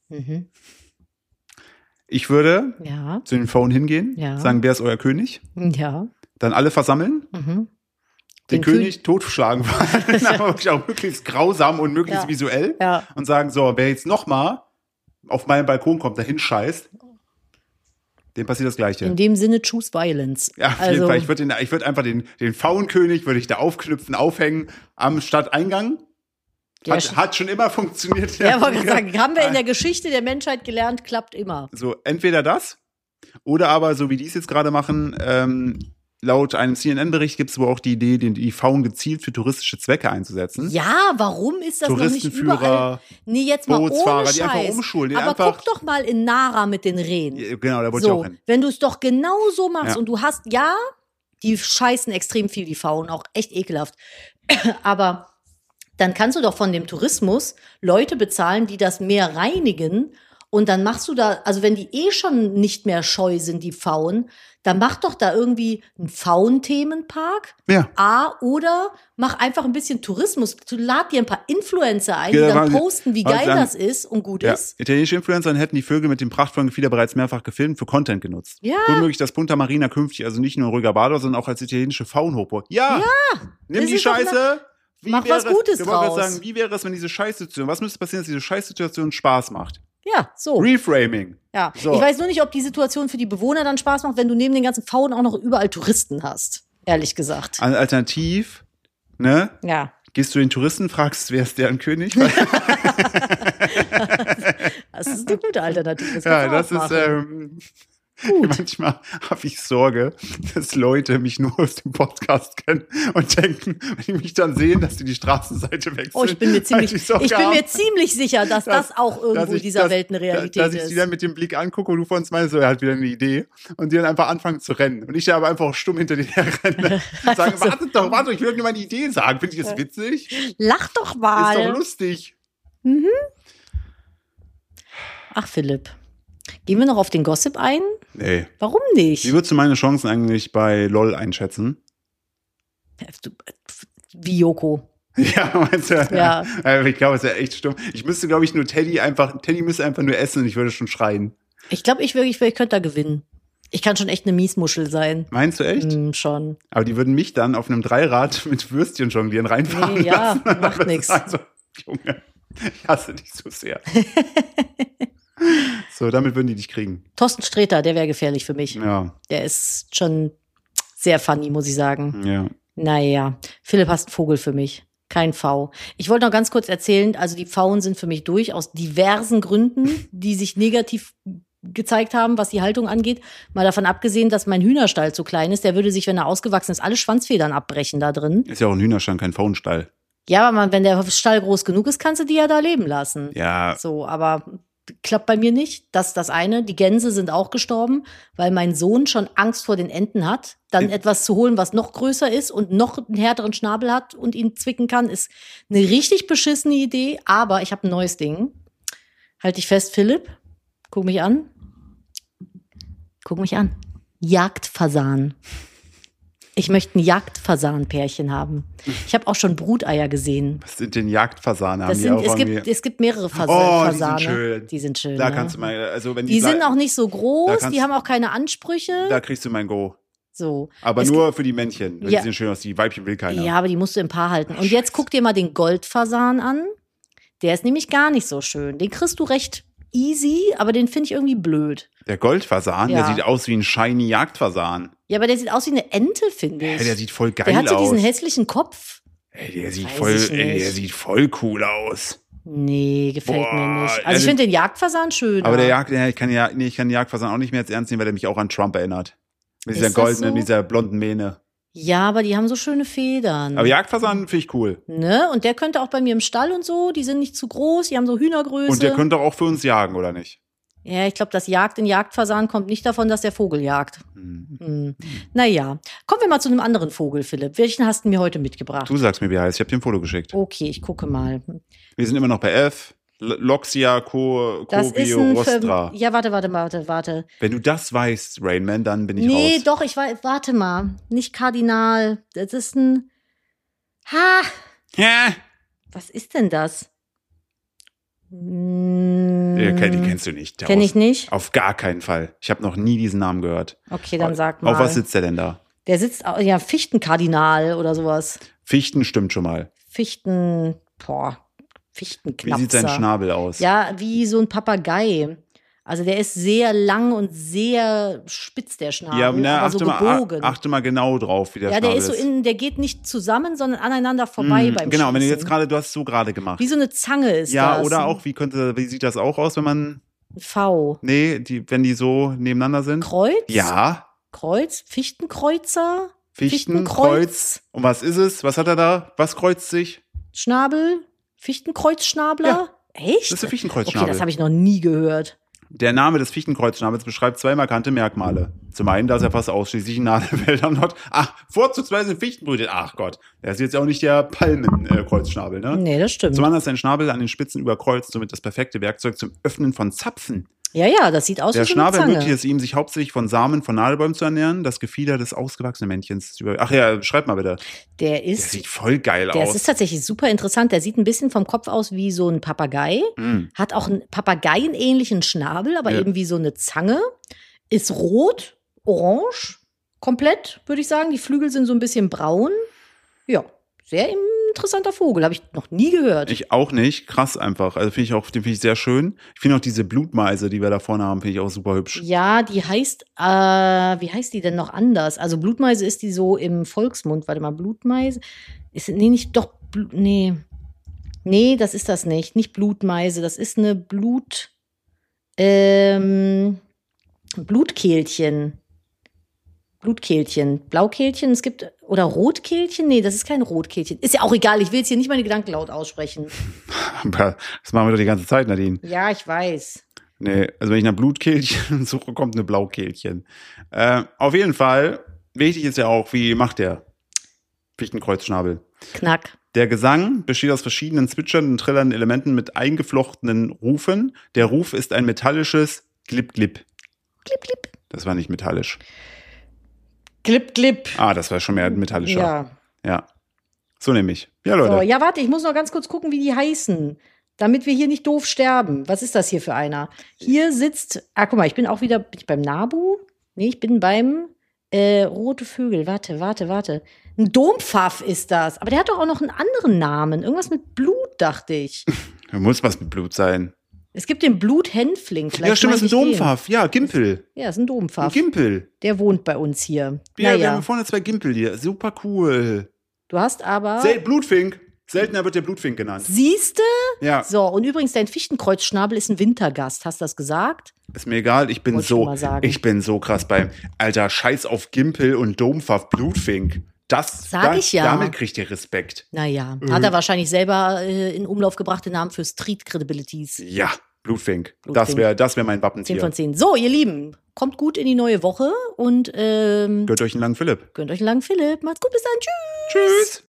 Ich würde zu den Faunen hingehen, sagen, wer ist euer König? Ja. Dann alle versammeln. Den König totschlagen, aber wirklich auch möglichst grausam und möglichst visuell. Ja. Und sagen, so, wer jetzt nochmal auf meinen Balkon kommt, dahin scheißt, dem passiert das Gleiche. In dem Sinne, choose violence. Ja, auf jeden Fall. Ich würde einfach den Faunenkönig würde ich da aufknüpfen, aufhängen am Stadteingang. Hat schon immer funktioniert. Ja, wollte ich sagen, haben wir in der Geschichte der Menschheit gelernt, klappt immer. So, entweder das oder aber, so wie die es jetzt gerade machen, laut einem CNN-Bericht gibt es wohl auch die Idee, die Faunen gezielt für touristische Zwecke einzusetzen. Ja, warum ist das noch nicht überall? Nee, jetzt mal Bootsfahrer, ohne Scheiß. Die einfach umschulen. Aber guck doch mal in Nara mit den Rehen. Ja, genau, da wollte ich auch hin. Wenn du es doch genau so machst und du hast, die scheißen extrem viel, die Faunen, auch echt ekelhaft. Aber dann kannst du doch von dem Tourismus Leute bezahlen, die das Meer reinigen. Und dann machst du da, also wenn die schon nicht mehr scheu sind, die Pfauen, dann mach doch da irgendwie einen Pfauenthemenpark. Ja. Oder mach einfach ein bisschen Tourismus. Du lad dir ein paar Influencer ein, die dann posten, wie geil das ist und gut ist. Italienische Influencer hätten die Vögel mit dem prachtvollen Gefieder bereits mehrfach gefilmt, für Content genutzt. Ja. Gut möglich, dass Punta Marina künftig also nicht nur ein ruhiger Badeort, sondern auch als italienische Faunhochburg. Ja. Nimm die Scheiße. Mach was Gutes draus. Sagen, wie wäre es, wenn diese Scheißsituation, was müsste passieren, dass diese Scheißsituation Spaß macht? Ja, so. Reframing. Ja, so. Ich weiß nur nicht, ob die Situation für die Bewohner dann Spaß macht, wenn du neben den ganzen Faunen auch noch überall Touristen hast. Ehrlich gesagt. Alternativ, ne? Ja. Gehst du den Touristen, fragst, wer ist deren König? Das ist eine gute Alternative. Das ist, manchmal habe ich Sorge, dass Leute mich nur aus dem Podcast kennen und denken, wenn die mich dann sehen, dass sie die Straßenseite wechseln. Oh, ich bin mir ziemlich sicher, dass das auch irgendwo in dieser Welt eine Realität ist. Dass ich sie dann mit dem Blick angucke und du von uns meinst, so, er hat wieder eine Idee und die dann einfach anfangen zu rennen. Und ich dann aber einfach stumm hinter denen herrenne und sagen, warte, ich will nur meine Idee sagen. Finde ich das witzig? Lach doch mal. Ist doch lustig. Ach, Philipp. Gehen wir noch auf den Gossip ein? Nee. Warum nicht? Wie würdest du meine Chancen eigentlich bei LOL einschätzen? Wie Joko. Ja, meinst du? Ja. Ich glaube, es ist ja echt stumm. Ich müsste, glaube ich, Teddy müsste einfach nur essen und ich würde schon schreien. Ich glaube, ich könnte da gewinnen. Ich kann schon echt eine Miesmuschel sein. Meinst du echt? Schon. Aber die würden mich dann auf einem Dreirad mit Würstchen jonglieren reinfahren lassen. Macht nichts. Also, Junge, ich hasse dich so sehr. So, damit würden die dich kriegen. Thorsten Sträter, der wäre gefährlich für mich. Ja. Der ist schon sehr funny, muss ich sagen. Ja. Naja, Philipp, hast einen Vogel für mich. Kein V. Ich wollte noch ganz kurz erzählen, also die Pfauen sind für mich durch, aus diversen Gründen, die sich negativ gezeigt haben, was die Haltung angeht. Mal davon abgesehen, dass mein Hühnerstall zu klein ist. Der würde sich, wenn er ausgewachsen ist, alle Schwanzfedern abbrechen da drin. Ist ja auch ein Hühnerstall, kein Pfauenstall. Ja, aber wenn der Stall groß genug ist, kannst du die ja da leben lassen. Ja. So, aber klappt bei mir nicht. Das ist das eine. Die Gänse sind auch gestorben, weil mein Sohn schon Angst vor den Enten hat. Dann etwas zu holen, was noch größer ist und noch einen härteren Schnabel hat und ihn zwicken kann, ist eine richtig beschissene Idee. Aber ich habe ein neues Ding. Halt dich fest, Philipp. Guck mich an. Jagdfasan. Ich möchte ein Jagdfasan-Pärchen haben. Ich habe auch schon Bruteier gesehen. Was sind denn Jagdfasane? Es gibt mehrere Fasane. Die sind schön. Die sind schön. Da ne? kannst du mal, also wenn die sind auch nicht so groß, die haben auch keine Ansprüche. Da kriegst du mein Go. So. Aber nur für die Männchen. Die sehen schön aus, die Weibchen will keiner. Ja, aber die musst du im Paar halten. Und jetzt guck dir mal den Goldfasan an. Der ist nämlich gar nicht so schön. Den kriegst du recht easy, aber den finde ich irgendwie blöd. Der Goldfasan, der sieht aus wie ein shiny Jagdfasan. Ja, aber der sieht aus wie eine Ente, finde ich. Ja, der sieht voll geil aus. Der hat so diesen hässlichen Kopf. Der sieht voll cool aus. Nee, gefällt mir nicht. Also ich finde den Jagdfasan schön. Aber ich kann den Jagdfasan auch nicht mehr jetzt ernst nehmen, weil der mich auch an Trump erinnert. Mit dieser goldenen, mit dieser blonden Mähne. Ja, aber die haben so schöne Federn. Aber Jagdfasan finde ich cool. Ne? Und der könnte auch bei mir im Stall und so, die sind nicht zu groß, die haben so Hühnergröße. Und der könnte auch für uns jagen, oder nicht? Ja, ich glaube, das Jagd in Jagdfasan kommt nicht davon, dass der Vogel jagt. Naja, kommen wir mal zu einem anderen Vogel, Philipp. Welchen hast du mir heute mitgebracht? Du sagst mir, wie er heißt. Ich habe dir ein Foto geschickt. Okay, ich gucke mal. Wir sind immer noch bei F. Loxia Coviorostra. Ja, warte. Wenn du das weißt, Rainman, dann bin ich raus. Nee, doch, ich weiß, warte mal. Nicht Kardinal. Das ist ein Ja. Was ist denn das? Die kennst du nicht. Kenn ich nicht? Auf gar keinen Fall. Ich habe noch nie diesen Namen gehört. Okay, dann sag mal. Auf was sitzt der denn da? Der sitzt, Fichtenkardinal oder sowas. Fichten stimmt schon mal. Fichtenknapser. Wie sieht sein Schnabel aus? Ja, wie so ein Papagei. Also der ist sehr lang und sehr spitz, der Schnabel. Ja, aber so gebogen. Achte mal genau drauf, wie der Schnabel ist. Ja, der ist so der geht nicht zusammen, sondern aneinander vorbei beim Genau, Schießen. wenn du jetzt du hast so gerade gemacht. Wie so eine Zange ist das. Ja, oder auch, wie sieht das auch aus, wenn man ein V. Nee, wenn die so nebeneinander sind. Kreuz? Ja. Kreuz? Fichtenkreuzer? Fichtenkreuz. Und was ist es? Was hat er da? Was kreuzt sich? Schnabel? Fichtenkreuzschnabler? Ja. Echt? Das ist der Fichtenkreuzschnabel. Okay, das habe ich noch nie gehört. Der Name des Fichtenkreuzschnabels beschreibt zwei markante Merkmale. Zum einen, dass er fast ausschließlich in Nadelwäldern hat. Vorzugsweise in Fichten brütet. Ach Gott, der ist jetzt auch nicht der Palmenkreuzschnabel, ne? Nee, das stimmt. Zum anderen ist sein Schnabel an den Spitzen überkreuzt, somit das perfekte Werkzeug zum Öffnen von Zapfen. Ja, das sieht aus wie so eine Zange. Der Schnabel ermöglicht es ihm, sich hauptsächlich von Samen von Nadelbäumen zu ernähren, das Gefieder des ausgewachsenen Männchens zu Ach ja, schreib mal bitte. Der sieht voll geil aus. Der ist tatsächlich super interessant. Der sieht ein bisschen vom Kopf aus wie so ein Papagei. Hat auch einen Papageienähnlichen Schnabel, aber eben wie so eine Zange. Ist rot, orange, komplett, würde ich sagen. Die Flügel sind so ein bisschen braun. Ja, sehr interessanter Vogel, habe ich noch nie gehört. Ich auch nicht, krass einfach. Also den finde ich sehr schön. Ich finde auch diese Blutmeise, die wir da vorne haben, finde ich auch super hübsch. Ja, die heißt, wie heißt die denn noch anders? Also Blutmeise ist die so im Volksmund. Warte mal, Blutmeise? Nee, das ist das nicht. Nicht Blutmeise, das ist eine Blutkehlchen. Blaukehlchen, oder Rotkehlchen? Nee, das ist kein Rotkehlchen. Ist ja auch egal, ich will jetzt hier nicht meine Gedanken laut aussprechen. Das machen wir doch die ganze Zeit, Nadine. Ja, ich weiß. Nee, also wenn ich nach Blutkehlchen suche, kommt eine Blaukehlchen. Auf jeden Fall, wichtig ist ja auch, wie macht der Fichtenkreuzschnabel? Knack. Der Gesang besteht aus verschiedenen zwitschernden, trillernden Elementen mit eingeflochtenen Rufen. Der Ruf ist ein metallisches Glip-Glip. Glip-Glip. Das war nicht metallisch. Glip-Glip. Das war schon mehr metallischer. Ja. So nämlich. Ja, Leute. So, ja, warte, ich muss noch ganz kurz gucken, wie die heißen, damit wir hier nicht doof sterben. Was ist das hier für einer? Hier sitzt, guck mal, bin ich beim Nabu? Nee, ich bin beim Rote Vögel. Warte. Ein Dompfaff ist das. Aber der hat doch auch noch einen anderen Namen. Irgendwas mit Blut, dachte ich. Muss was mit Blut sein. Es gibt den Bluthänfling. Ja, stimmt, das ist ein Dompfaff. Ja, Gimpel. Ja, ist ein Dompfaff. Ein Gimpel. Der wohnt bei uns hier. Ja, wir haben vorne zwei Gimpel hier. Super cool. Du hast aber... Blutfink. Seltener wird der Blutfink genannt. Siehste? Ja. So, und übrigens, dein Fichtenkreuzschnabel ist ein Wintergast. Hast du das gesagt? Ist mir egal. Ich bin so krass beim Alter, Scheiß auf Gimpel und Dompfaff, Blutfink. Damit kriegt ihr Respekt. Naja, hat er wahrscheinlich selber in Umlauf gebracht, den Namen für Street Credibilities. Ja, Blutfink. Das wär mein Wappentier. 10 von 10. So, ihr Lieben, kommt gut in die neue Woche und gönnt euch einen langen Philipp. Macht's gut, bis dann. Tschüss. Tschüss.